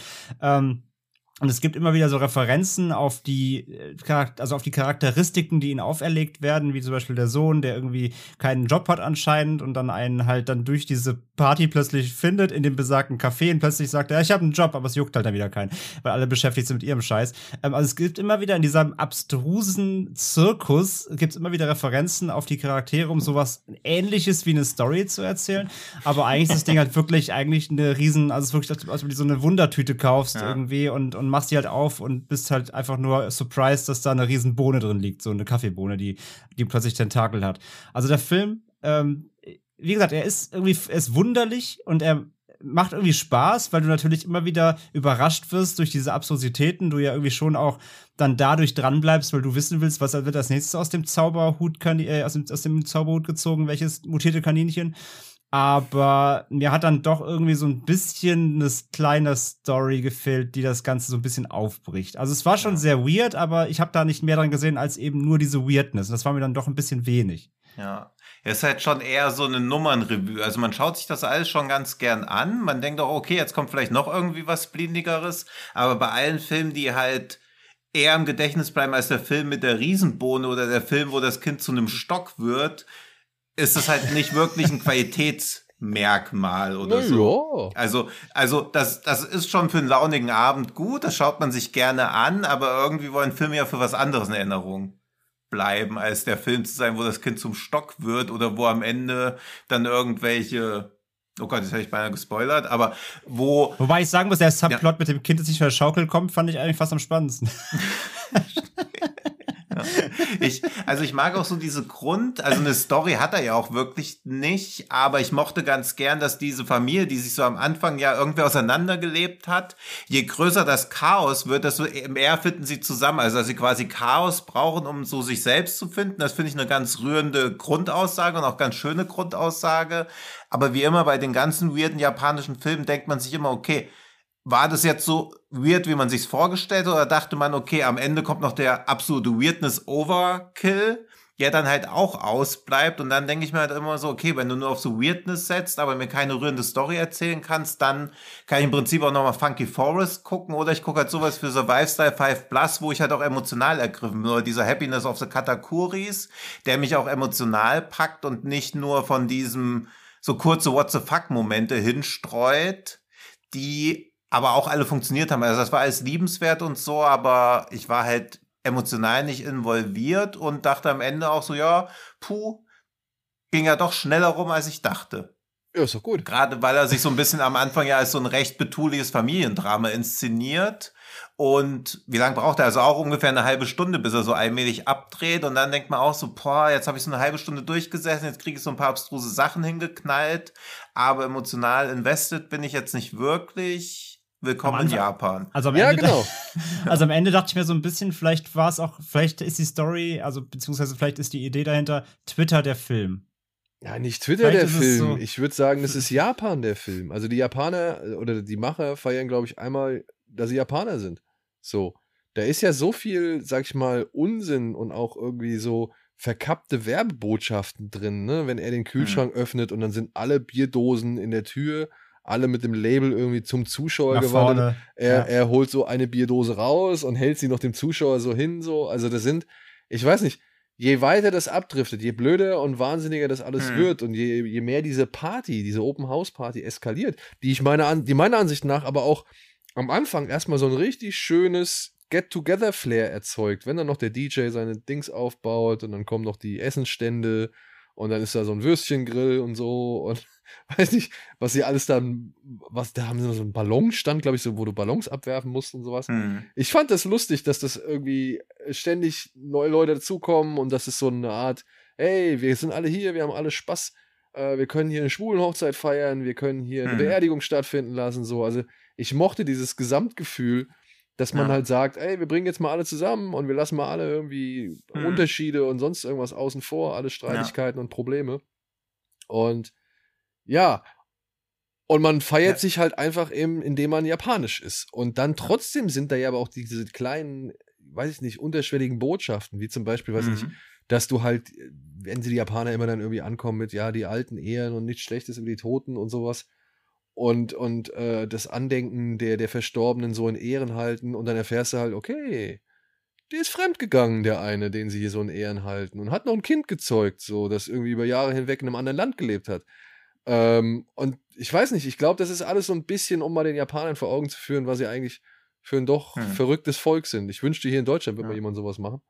Und es gibt immer wieder so Referenzen auf die Charakteristiken, die ihnen auferlegt werden, wie zum Beispiel der Sohn, der irgendwie keinen Job hat anscheinend und dann einen halt dann durch diese Party plötzlich findet in dem besagten Café und plötzlich sagt, ja, ich habe einen Job, aber es juckt halt dann wieder keinen, weil alle beschäftigt sind mit ihrem Scheiß. Also es gibt immer wieder in diesem abstrusen Zirkus gibt's immer wieder Referenzen auf die Charaktere, um sowas Ähnliches wie eine Story zu erzählen. Aber eigentlich ist das Ding halt wirklich eigentlich eine riesen, also es ist wirklich, als wenn du so eine Wundertüte kaufst irgendwie und machst die halt auf und bist halt einfach nur surprised, dass da eine riesen Bohne drin liegt, so eine Kaffeebohne, die plötzlich Tentakel hat. Also der Film, wie gesagt, er ist wunderlich und er macht irgendwie Spaß, weil du natürlich immer wieder überrascht wirst durch diese Absurditäten, du ja irgendwie schon auch dann dadurch dranbleibst, weil du wissen willst, was wird als nächstes aus dem Zauberhut gezogen, welches mutierte Kaninchen. Aber mir hat dann doch irgendwie so ein bisschen eine kleine Story gefehlt, die das Ganze so ein bisschen aufbricht. Also es war schon sehr weird, aber ich habe da nicht mehr dran gesehen als eben nur diese Weirdness. Und das war mir dann doch ein bisschen wenig. Ja, es ist halt schon eher so eine Nummernrevue. Also man schaut sich das alles schon ganz gern an. Man denkt auch, okay, jetzt kommt vielleicht noch irgendwie was Blindigeres. Aber bei allen Filmen, die halt eher im Gedächtnis bleiben als der Film mit der Riesenbohne oder der Film, wo das Kind zu einem Stock wird, ist es halt nicht wirklich ein Qualitätsmerkmal oder so. Also das ist schon für einen launigen Abend gut, das schaut man sich gerne an, aber irgendwie wollen Filme ja für was anderes in Erinnerung bleiben, als der Film zu sein, wo das Kind zum Stock wird oder wo am Ende dann irgendwelche, oh Gott, jetzt habe ich beinahe gespoilert, aber Wobei ich sagen muss, der Subplot mit dem Kind, das nicht von der Schaukel kommt, fand ich eigentlich fast am spannendsten. Ich mag auch so diese also eine Story hat er ja auch wirklich nicht, aber ich mochte ganz gern, dass diese Familie, die sich so am Anfang ja irgendwie auseinandergelebt hat, je größer das Chaos wird, desto mehr finden sie zusammen, also dass sie quasi Chaos brauchen, um so sich selbst zu finden. Das finde ich eine ganz rührende Grundaussage und auch ganz schöne Grundaussage, aber wie immer bei den ganzen weirden japanischen Filmen denkt man sich immer, okay, war das jetzt so weird, wie man sich's vorgestellt hat, oder dachte man, okay, am Ende kommt noch der absolute Weirdness-Overkill, der dann halt auch ausbleibt, und dann denke ich mir halt immer so, okay, wenn du nur auf so Weirdness setzt, aber mir keine rührende Story erzählen kannst, dann kann ich im Prinzip auch nochmal Funky Forest gucken, oder ich gucke halt sowas für Survive Style 5 Plus, wo ich halt auch emotional ergriffen bin, oder dieser Happiness of the Katakuris, der mich auch emotional packt und nicht nur von diesem so kurze What-the-fuck-Momente hinstreut, die aber auch alle funktioniert haben. Also das war alles liebenswert und so, aber ich war halt emotional nicht involviert und dachte am Ende auch so, ja, ging ja doch schneller rum, als ich dachte. Ja, ist doch gut. Gerade weil er sich so ein bisschen am Anfang ja als so ein recht betuliches Familiendrama inszeniert. Und wie lange braucht er? Also auch ungefähr eine halbe Stunde, bis er so allmählich abdreht. Und dann denkt man auch so, jetzt habe ich so eine halbe Stunde durchgesessen, jetzt kriege ich so ein paar abstruse Sachen hingeknallt. Aber emotional invested bin ich jetzt nicht wirklich. Willkommen in Japan. Also am Ende dachte ich mir so ein bisschen, vielleicht ist die Story, also beziehungsweise vielleicht ist die Idee dahinter, Twitter der Film. Ja, nicht Twitter der Film. So, ich würde sagen, das ist Japan der Film. Also die Japaner oder die Macher feiern, glaube ich, einmal, dass sie Japaner sind. So. Da ist ja so viel, sag ich mal, Unsinn und auch irgendwie so verkappte Werbebotschaften drin, ne? Wenn er den Kühlschrank öffnet und dann sind alle Bierdosen in der Tür, alle mit dem Label irgendwie zum Zuschauer gewandt. Er holt so eine Bierdose raus und hält sie noch dem Zuschauer so hin, so. Also das sind, ich weiß nicht, je weiter das abdriftet, je blöder und wahnsinniger das alles wird und je mehr diese Party, diese Open-House-Party eskaliert, die meiner Ansicht nach aber auch am Anfang erstmal so ein richtig schönes Get-Together-Flair erzeugt, wenn dann noch der DJ seine Dings aufbaut und dann kommen noch die Essensstände und dann ist da so ein Würstchengrill und so und weiß nicht, was sie alles dann, da haben sie so einen Ballonstand, glaube ich, so, wo du Ballons abwerfen musst und sowas. Ich fand das lustig, dass das irgendwie ständig neue Leute dazukommen und das ist so eine Art, hey, wir sind alle hier, wir haben alle Spaß, wir können hier eine Schwulenhochzeit feiern, wir können hier eine Beerdigung stattfinden lassen, so. Also ich mochte dieses Gesamtgefühl, dass man halt sagt, ey, wir bringen jetzt mal alle zusammen und wir lassen mal alle irgendwie Unterschiede und sonst irgendwas außen vor, alle Streitigkeiten und Probleme. Und ja, und man feiert sich halt einfach eben, indem man japanisch ist. Und dann trotzdem sind da ja aber auch diese kleinen, weiß ich nicht, unterschwelligen Botschaften, wie zum Beispiel, weiß ich nicht, dass du halt, wenn sie die Japaner immer dann irgendwie ankommen mit, ja, die alten Ehren und nichts Schlechtes über die Toten und sowas und das Andenken der Verstorbenen so in Ehren halten und dann erfährst du halt, okay, der ist fremdgegangen, der eine, den sie hier so in Ehren halten und hat noch ein Kind gezeugt, so, das irgendwie über Jahre hinweg in einem anderen Land gelebt hat. Und ich weiß nicht, ich glaube, das ist alles so ein bisschen, um mal den Japanern vor Augen zu führen, was sie eigentlich für ein doch verrücktes Volk sind. Ich wünschte, hier in Deutschland würde mal jemand sowas machen.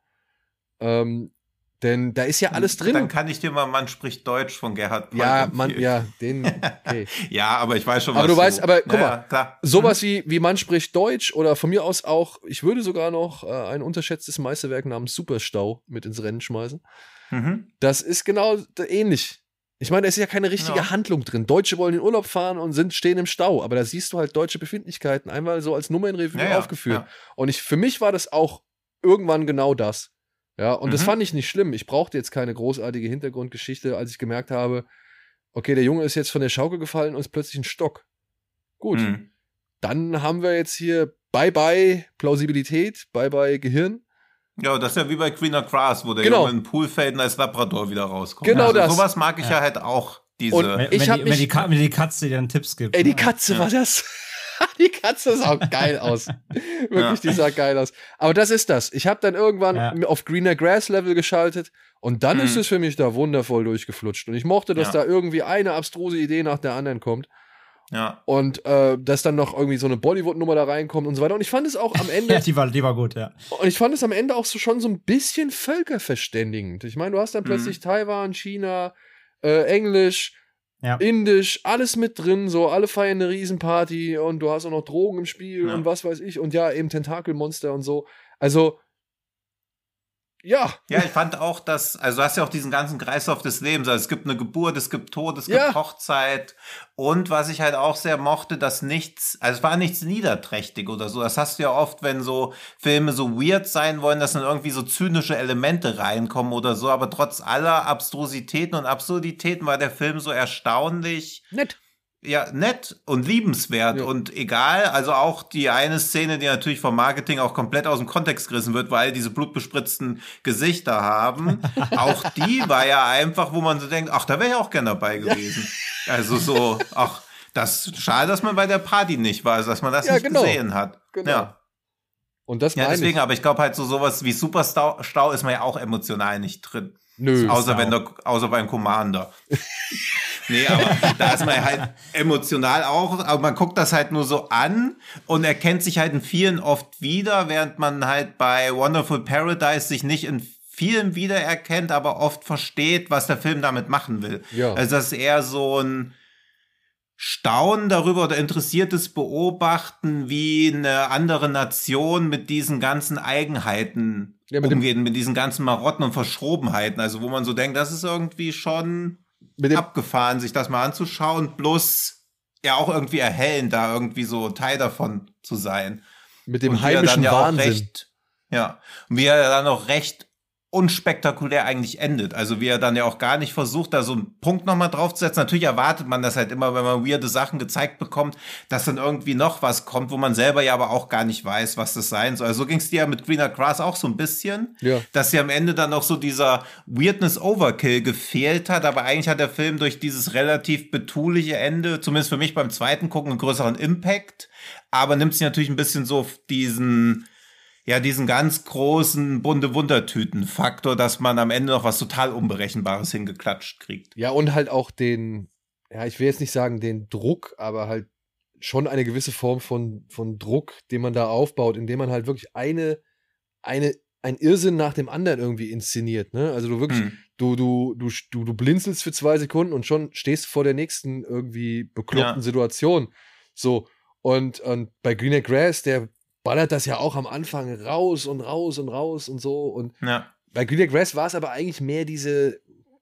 Denn da ist ja alles drin. Dann kann ich dir mal Mann spricht Deutsch von Gerhard Polt okay. Ja, aber ich weiß schon, was aber du weißt, aber guck mal, klar. Sowas wie Mann spricht Deutsch oder von mir aus auch, ich würde sogar noch ein unterschätztes Meisterwerk namens Superstau mit ins Rennen schmeißen. Das ist genau ähnlich. Ich meine, da ist ja keine richtige Handlung drin. Deutsche wollen in Urlaub fahren und stehen im Stau, aber da siehst du halt deutsche Befindlichkeiten einmal so als Nummer in Revue aufgeführt. Ja. Und für mich war das auch irgendwann genau das. Ja, und das fand ich nicht schlimm. Ich brauchte jetzt keine großartige Hintergrundgeschichte, als ich gemerkt habe, okay, der Junge ist jetzt von der Schaukel gefallen und ist plötzlich ein Stock. Gut. Dann haben wir jetzt hier Bye-bye Plausibilität, Bye-bye Gehirn. Ja, das ist ja wie bei Greener Grass, wo der Junge in den Pool fällt und als Labrador wieder rauskommt. Genau, also das. Sowas mag ich ja halt auch. Und wenn die Katze dir einen Tipps gibt. Ey, die Katze war das. Die Katze sah auch geil aus. Wirklich, die sah geil aus. Aber das ist das. Ich habe dann irgendwann auf Greener Grass Level geschaltet und dann ist es für mich da wundervoll durchgeflutscht. Und ich mochte, dass da irgendwie eine abstruse Idee nach der anderen kommt. Ja. Und dass dann noch irgendwie so eine Bollywood-Nummer da reinkommt und so weiter. Und ich fand es auch am Ende. die war gut, ja. Und ich fand es am Ende auch so schon so ein bisschen völkerverständigend. Ich meine, du hast dann plötzlich Taiwan, China, Englisch, Indisch, alles mit drin, so, alle feiern eine Riesenparty und du hast auch noch Drogen im Spiel und was weiß ich und ja, eben Tentakelmonster und so. Also, ja. Ja, ich fand auch, also du hast ja auch diesen ganzen Kreislauf des Lebens. Also es gibt eine Geburt, es gibt Tod, es gibt Hochzeit. Und was ich halt auch sehr mochte, dass es war nichts niederträchtig oder so. Das hast du ja oft, wenn so Filme so weird sein wollen, dass dann irgendwie so zynische Elemente reinkommen oder so. Aber trotz aller Abstrusitäten und Absurditäten war der Film so erstaunlich nett. nett und liebenswert und egal, also auch die eine Szene, die natürlich vom Marketing auch komplett aus dem Kontext gerissen wird, weil diese blutbespritzten Gesichter haben, auch die war ja einfach, wo man so denkt, ach, da wäre ich auch gern dabei gewesen. Also so, ach, das schade, dass man bei der Party nicht war, also dass man das nicht gesehen hat. Genau. Ja. Und das meine deswegen, aber ich glaube halt sowas wie Superstau ist man ja auch emotional nicht drin. Nö. Außer beim Commander. Nee, aber da ist man halt emotional auch, aber man guckt das halt nur so an und erkennt sich halt in vielen oft wieder, während man halt bei Wonderful Paradise sich nicht in vielen wiedererkennt, aber oft versteht, was der Film damit machen will. Ja. Also das ist eher so ein Staunen darüber oder interessiertes Beobachten, wie eine andere Nation mit diesen ganzen Eigenheiten umgeht, mit diesen ganzen Marotten und Verschrobenheiten. Also wo man so denkt, das ist irgendwie schon abgefahren, sich das mal anzuschauen, bloß ja auch irgendwie erhellend, da irgendwie so Teil davon zu sein. Mit dem heimischen Wahnsinn. Und wie er dann auch recht unspektakulär eigentlich endet. Also wie er dann ja auch gar nicht versucht, da so einen Punkt nochmal draufzusetzen. Natürlich erwartet man das halt immer, wenn man weirde Sachen gezeigt bekommt, dass dann irgendwie noch was kommt, wo man selber ja aber auch gar nicht weiß, was das sein soll. Also so ging es dir ja mit Greener Grass auch so ein bisschen, dass ja am Ende dann noch so dieser Weirdness-Overkill gefehlt hat, aber eigentlich hat der Film durch dieses relativ betuliche Ende, zumindest für mich beim zweiten Gucken, einen größeren Impact, aber nimmt sich natürlich ein bisschen so diesen ganz großen bunte Wundertüten-Faktor, dass man am Ende noch was total Unberechenbares hingeklatscht kriegt. Ja, und halt auch ich will jetzt nicht sagen den Druck, aber halt schon eine gewisse Form von Druck, den man da aufbaut, indem man halt wirklich ein Irrsinn nach dem anderen irgendwie inszeniert, ne? Also du wirklich, du blinzelst für 2 Sekunden und schon stehst du vor der nächsten irgendwie bekloppten Situation. So, und bei Greener Grass, der ballert das ja auch am Anfang raus und so. Und bei Greener Grass war es aber eigentlich mehr diese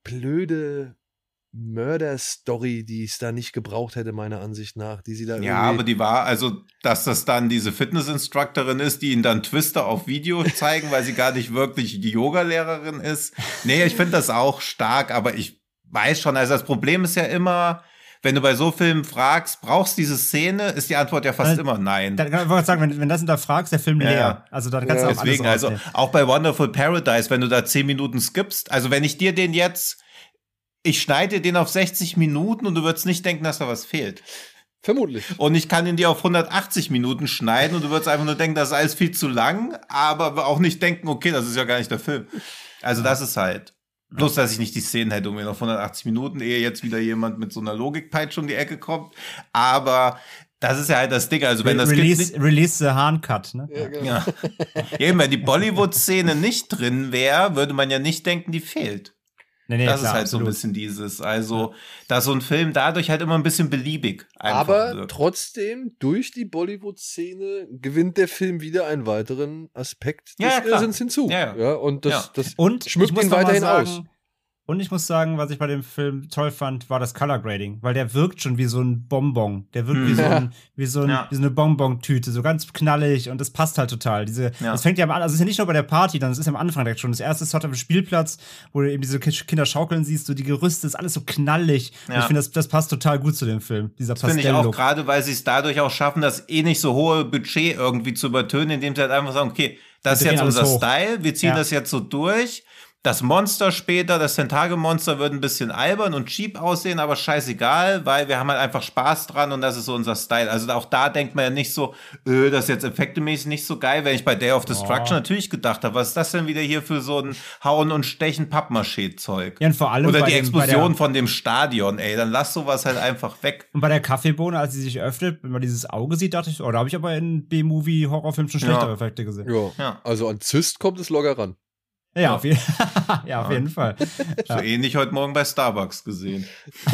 blöde Mörder-Story, die es da nicht gebraucht hätte, meiner Ansicht nach, die sie da aber die war, also, dass das dann diese Fitness-Instructorin ist, die ihn dann Twister auf Video zeigen, weil sie gar nicht wirklich die Yoga-Lehrerin ist. Nee, ich finde das auch stark, aber ich weiß schon, also das Problem ist ja immer, wenn du bei so Filmen fragst, brauchst du diese Szene, ist die Antwort ja fast immer nein. Dann kann man sagen, wenn das hinterfragst, der Film leer. Also da kannst du auch deswegen, alles also auch bei Wonderful Paradise, wenn du da 10 Minuten skippst, also wenn ich dir den jetzt, ich schneide den auf 60 Minuten und du würdest nicht denken, dass da was fehlt. Vermutlich. Und ich kann ihn dir auf 180 Minuten schneiden und du würdest einfach nur denken, das ist alles viel zu lang, aber auch nicht denken, okay, das ist ja gar nicht der Film. Also das ist halt. Bloß, dass ich nicht die Szenen hätte, um ihn auf 180 Minuten, ehe jetzt wieder jemand mit so einer Logikpeitsche um die Ecke kommt. Aber das ist ja halt das Ding. Also wenn das Release the Hard Cut, ne? Ja, genau. Ja. Eben, wenn die Bollywood-Szene nicht drin wäre, würde man ja nicht denken, die fehlt. Nee, das klar, ist halt absolut. so ein bisschen dieses, also, dass so ein Film dadurch halt immer ein bisschen beliebig einfach aber wirkt. trotzdem, durch die Bollywood-Szene gewinnt der Film wieder einen weiteren Aspekt des Irrsinns hinzu. Ja. Und das und schmückt ihn weiterhin aus. Und ich muss sagen, was ich bei dem Film toll fand, war das Color Grading, weil der wirkt schon wie so ein Bonbon. Der wirkt wie so eine Bonbon-Tüte, so ganz knallig und das passt halt total. Das fängt ja an, also es ist ja nicht nur bei der Party, dann ist es ja am Anfang direkt schon. Das erste Shot auf dem Spielplatz, wo du eben diese Kinder schaukeln siehst, so die Gerüste, ist alles so knallig. Und ich finde, das passt total gut zu dem Film, dieser Pastelllook. Finde ich auch, gerade weil sie es dadurch auch schaffen, das nicht so hohe Budget irgendwie zu übertönen, indem sie halt einfach sagen, okay, das ist jetzt unser Style, wir ziehen das jetzt so durch. Das Monster später, das Tentage-Monster wird ein bisschen albern und cheap aussehen, aber scheißegal, weil wir haben halt einfach Spaß dran und das ist so unser Style. Also auch da denkt man ja nicht so, das ist jetzt effektemäßig nicht so geil, wenn ich bei Day of Destruction natürlich gedacht habe, was ist das denn wieder hier für so ein Hauen und Stechen Pappmaché-Zeug? Ja, und vor allem oder die Explosion von dem Stadion, dann lass sowas halt einfach weg. Und bei der Kaffeebohne, als sie sich öffnet, wenn man dieses Auge sieht, dachte ich, da habe ich aber in B-Movie-Horrorfilmen schon schlechtere Effekte gesehen. Ja. Also an Zyst kommt es locker ran. Ja, auf jeden Fall. So ähnlich heute Morgen bei Starbucks gesehen.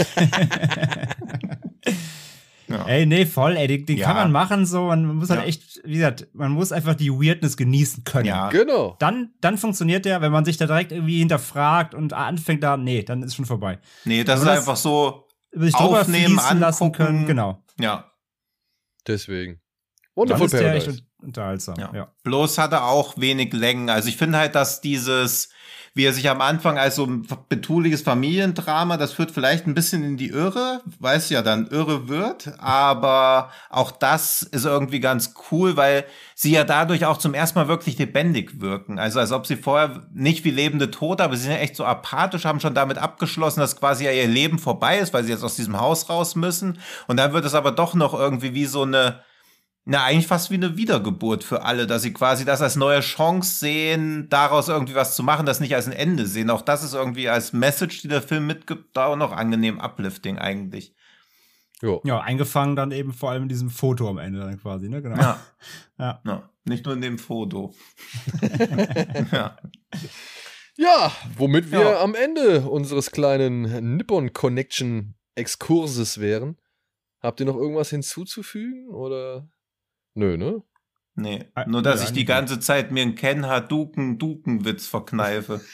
Ey, nee, voll, den kann man machen so. Man muss halt echt, wie gesagt, man muss einfach die Weirdness genießen können. Ja, genau. Dann funktioniert der, wenn man sich da direkt irgendwie hinterfragt und anfängt dann ist schon vorbei. Nee, das ist einfach so sich aufnehmen, lassen können, genau. Ja. Deswegen. Wonderful Paradise. Unterhaltsam, ja. Bloß hat er auch wenig Längen. Also ich finde halt, dass dieses, wie er sich am Anfang als so ein betuliches Familiendrama, das führt vielleicht ein bisschen in die Irre, weil es ja dann irre wird, aber auch das ist irgendwie ganz cool, weil sie ja dadurch auch zum ersten Mal wirklich lebendig wirken. Also als ob sie vorher nicht wie lebende Tote, aber sie sind ja echt so apathisch, haben schon damit abgeschlossen, dass quasi ja ihr Leben vorbei ist, weil sie jetzt aus diesem Haus raus müssen. Und dann wird es aber doch noch irgendwie wie so eigentlich fast wie eine Wiedergeburt für alle, dass sie quasi das als neue Chance sehen, daraus irgendwie was zu machen, das nicht als ein Ende sehen. Auch das ist irgendwie als Message, die der Film mitgibt, da auch noch angenehm uplifting eigentlich. Jo. Ja, eingefangen dann eben vor allem in diesem Foto am Ende dann quasi, ne? Genau. Ja. Nicht nur in dem Foto. Ja, womit wir am Ende unseres kleinen Nippon Connection Exkurses wären. Habt ihr noch irgendwas hinzuzufügen oder? Nö, ne? Nee, nur dass ich die ganze Zeit mir einen Ken Hadouken-Witz verkneife.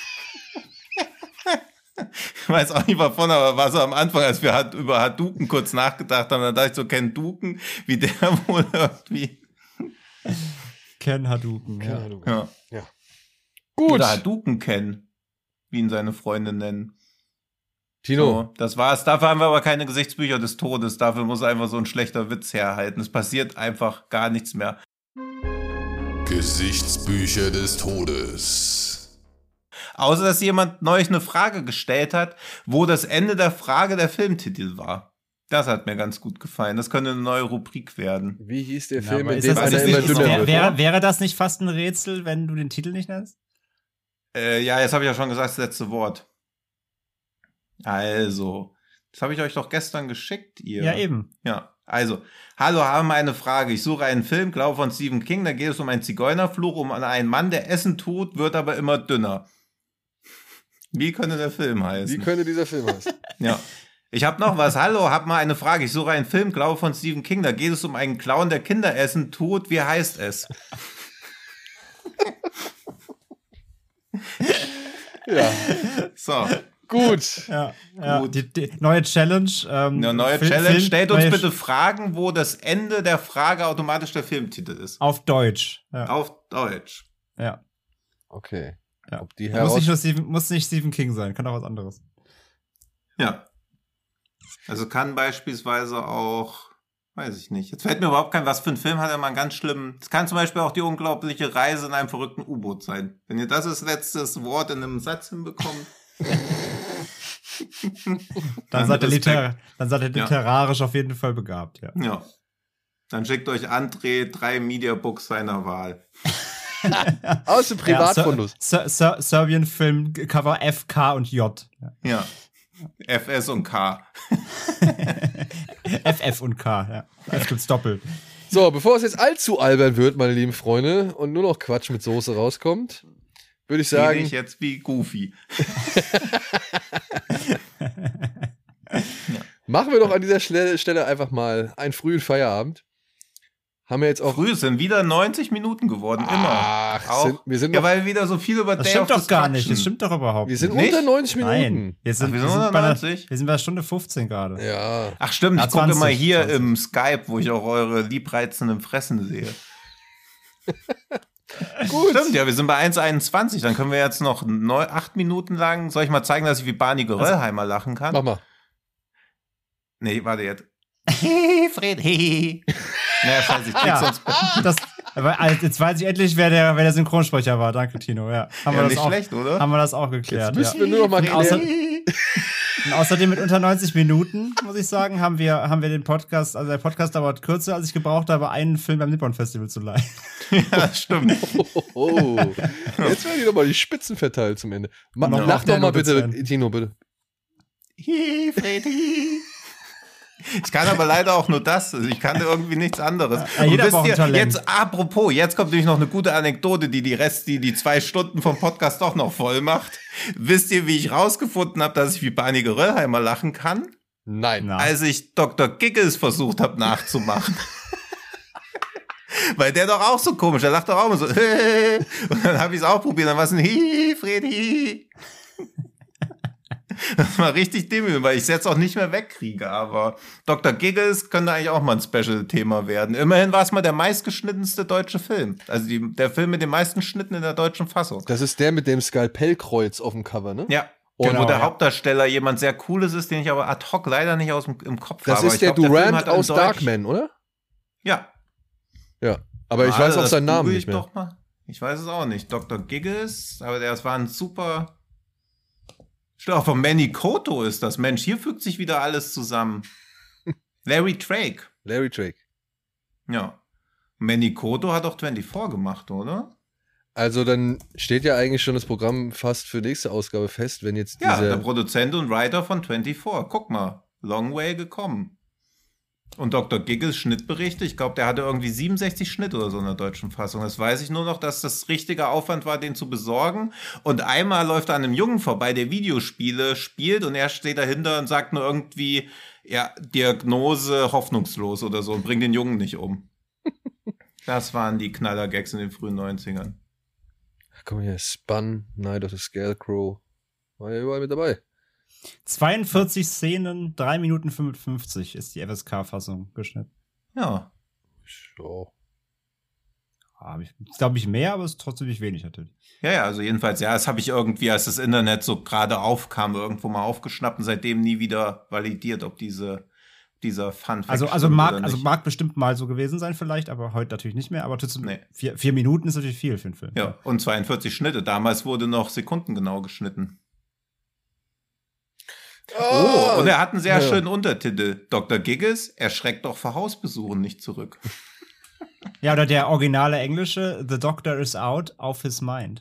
Ich weiß auch nicht wovon, aber war so am Anfang, als wir über Hadouken kurz nachgedacht haben, da dachte ich so, Ken Duken, wie der wohl irgendwie. Ken Hadouken, ja. Gut. Oder Hadouken Ken, wie ihn seine Freunde nennen. Tino. So, das war's. Dafür haben wir aber keine Gesichtsbücher des Todes. Dafür muss einfach so ein schlechter Witz herhalten. Es passiert einfach gar nichts mehr. Gesichtsbücher des Todes. Außer, dass jemand neulich eine Frage gestellt hat, wo das Ende der Frage der Filmtitel war. Das hat mir ganz gut gefallen. Das könnte eine neue Rubrik werden. Wie hieß der Film, in dem einer immer dünner wird? Wäre das nicht fast ein Rätsel, wenn du den Titel nicht nennst? Ja, jetzt habe ich ja schon gesagt, das letzte Wort. Also, das habe ich euch doch gestern geschickt, ihr. Ja, eben. Ja, also, hallo, haben eine Frage. Ich suche einen Film, glaube von Stephen King, da geht es um einen Zigeunerfluch, um einen Mann, der Essen tut, wird aber immer dünner. Wie könnte der Film heißen? Wie könnte dieser Film heißen? Ja. Ich habe noch was. Hallo, hab mal eine Frage. Ich suche einen Film, glaube von Stephen King, da geht es um einen Clown, der Kinder essen tut. Wie heißt es? Ja. So. Gut. Ja. Gut. Die neue Challenge. Challenge. Stellt uns bitte Fragen, wo das Ende der Frage automatisch der Filmtitel ist. Auf Deutsch. Ja. Auf Deutsch. Ja. Okay. Ja. Ob die muss nicht Stephen King sein, kann auch was anderes. Ja. Also kann beispielsweise auch, weiß ich nicht. Jetzt fällt mir überhaupt kein, was für ein Film hat er mal einen ganz schlimmen. Es kann zum Beispiel auch die unglaubliche Reise in einem verrückten U-Boot sein. Wenn ihr das als letztes Wort in einem Satz hinbekommt. Dann seid ihr literarisch auf jeden Fall begabt, ja. Ja. Dann schickt euch André 3 Mediabooks seiner Wahl. Aus dem Privatfundus. Serbian-Film, Cover F, K und J. Ja. FS und K. FF und K, ja. F gibt's doppelt. So, bevor es jetzt allzu albern wird, meine lieben Freunde, und nur noch Quatsch mit Soße rauskommt, würde ich sagen. Ich jetzt wie Goofy. Machen wir doch an dieser Stelle einfach mal einen frühen Feierabend. Haben wir jetzt auch. Früh sind wieder 90 Minuten geworden, immer. Wir sind ja, weil wir wieder so viel über das stimmt doch gar nicht. Das stimmt doch überhaupt nicht. Wir sind nicht. Unter 90 Minuten. Nein. Wir sind unter 90. Wir sind bei Stunde 15 gerade. Ja. Ach stimmt, ich gucke mal hier 20. Im Skype, wo ich auch eure liebreizenden Fressen sehe. Gut. Stimmt, ja, wir sind bei 1,21. Dann können wir jetzt noch 8 Minuten lang. Soll ich mal zeigen, dass ich wie Barney Geröllheimer lachen kann? Mach mal. Nee, warte jetzt. Fred, naja, scheiße, ich krieg sonst. Jetzt weiß ich endlich, wer der Synchronsprecher war. Danke, Tino. Ja, haben wir das nicht auch, schlecht, oder? Haben wir das auch geklärt. Jetzt müssen wir nur noch mal klären. Und außerdem mit unter 90 Minuten, muss ich sagen, haben wir den Podcast, also der Podcast dauert kürzer, als ich gebraucht habe, einen Film beim Nippon Festival zu leihen. Ja, stimmt. Jetzt werden die doch mal die Spitzen verteilt zum Ende. Lach doch mal bitte, Tino, bitte. Freddy. Ich kann aber leider auch nur das. Also ich kann irgendwie nichts anderes. Ja, und wisst ihr, jetzt, apropos, jetzt kommt nämlich noch eine gute Anekdote, die 2 Stunden vom Podcast doch noch voll macht. Wisst ihr, wie ich rausgefunden habe, dass ich wie Barney Geröllheimer lachen kann? Nein. Als ich Dr. Giggles versucht habe nachzumachen. Weil der doch auch so komisch, der lacht doch auch immer so. Und dann habe ich es auch probiert, dann war es ein Freddy. Das war richtig dämlich, weil ich es jetzt auch nicht mehr wegkriege, aber Dr. Giggles könnte eigentlich auch mal ein Special-Thema werden. Immerhin war es mal der meistgeschnittenste deutsche Film. Also der Film mit den meisten Schnitten in der deutschen Fassung. Das ist der mit dem Skalpellkreuz auf dem Cover, ne? Ja. Und wo der Hauptdarsteller jemand sehr Cooles ist, den ich aber ad hoc leider nicht im Kopf das habe. Das ist der Durant aus Darkman, oder? Ja. Ja, aber ich weiß auch seinen Namen nicht mehr. Doch mal. Ich weiß es auch nicht. Dr. Giggles, aber das war ein super... Auch von Manny Koto ist das. Mensch, hier fügt sich wieder alles zusammen. Larry Drake. Larry Drake. Ja. Manny Koto hat auch 24 gemacht, oder? Also dann steht ja eigentlich schon das Programm fast für nächste Ausgabe fest, wenn jetzt Ja, der Produzent und Writer von 24. Guck mal, long way gekommen. Und Dr. Giggles Schnittberichte, ich glaube, der hatte irgendwie 67 Schnitt oder so in der deutschen Fassung. Das weiß ich nur noch, dass das richtiger Aufwand war, den zu besorgen. Und einmal läuft er an einem Jungen vorbei, der Videospiele spielt und er steht dahinter und sagt nur irgendwie, ja, Diagnose hoffnungslos oder so und bringt den Jungen nicht um. Das waren die Knaller-Gags in den frühen 90ern. Komm hier, Spun, Night of the Scarecrow. War ja überall mit dabei. 42 Szenen, 3 Minuten 55 ist die FSK-Fassung geschnitten. Ja. So. Glaube ich mehr, aber es ist trotzdem nicht wenig natürlich. Ja, also jedenfalls, ja, das habe ich irgendwie, als das Internet so gerade aufkam, irgendwo mal aufgeschnappt und seitdem nie wieder validiert, ob dieser Fun-Fact also mag bestimmt mal so gewesen sein vielleicht, aber heute natürlich nicht mehr. Aber trotzdem, 4 Minuten ist natürlich viel für einen Film. Ja, und 42 Schnitte. Damals wurde noch sekundengenau geschnitten. Oh, und er hat einen sehr schönen Untertitel. Dr. Giggles erschreckt doch vor Hausbesuchen nicht zurück. Ja, oder der originale englische, The Doctor is out of his mind.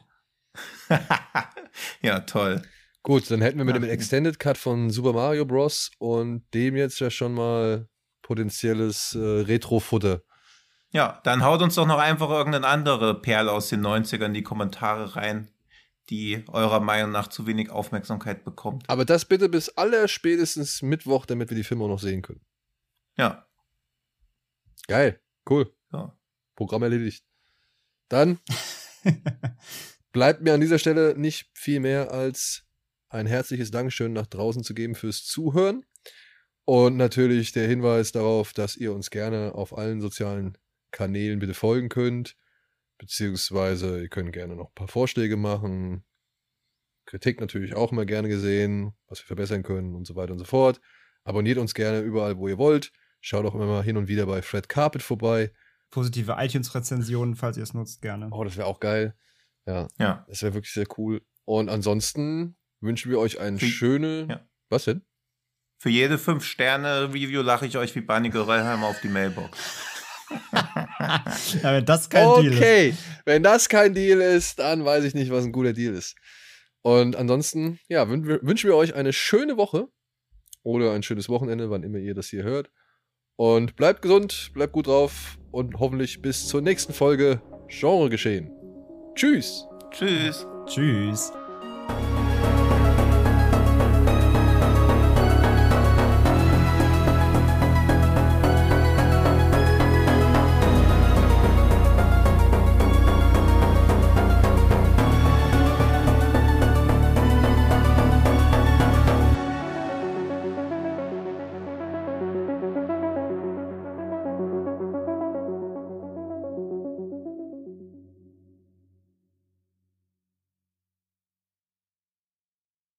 Ja, toll. Gut, dann hätten wir mit dem Extended Cut von Super Mario Bros. Und dem jetzt ja schon mal potenzielles Retro-Futter. Ja, dann haut uns doch noch einfach irgendeine andere Perle aus den 90ern in die Kommentare rein, die eurer Meinung nach zu wenig Aufmerksamkeit bekommt. Aber das bitte bis allerspätestens Mittwoch, damit wir die Filme auch noch sehen können. Ja. Geil, cool. Ja. Programm erledigt. Dann bleibt mir an dieser Stelle nicht viel mehr als ein herzliches Dankeschön nach draußen zu geben fürs Zuhören. Und natürlich der Hinweis darauf, dass ihr uns gerne auf allen sozialen Kanälen bitte folgen könnt. Beziehungsweise ihr könnt gerne noch ein paar Vorschläge machen. Kritik natürlich auch immer gerne gesehen, was wir verbessern können und so weiter und so fort. Abonniert uns gerne überall, wo ihr wollt. Schaut auch immer mal hin und wieder bei Fred Carpet vorbei. Positive iTunes-Rezensionen, falls ihr es nutzt, gerne. Oh, das wäre auch geil. Ja. Das wäre wirklich sehr cool. Und ansonsten wünschen wir euch eine schöne... Ja. Was denn? Für jede 5-Sterne-Review lache ich euch wie Barney Rellheimer auf die Mailbox. Ja, wenn das kein Deal ist. Okay, wenn das kein Deal ist, dann weiß ich nicht, was ein guter Deal ist. Und ansonsten, ja, wünschen wir euch eine schöne Woche oder ein schönes Wochenende, wann immer ihr das hier hört. Und bleibt gesund, bleibt gut drauf und hoffentlich bis zur nächsten Folge Genre geschehen. Tschüss. Tschüss. Tschüss.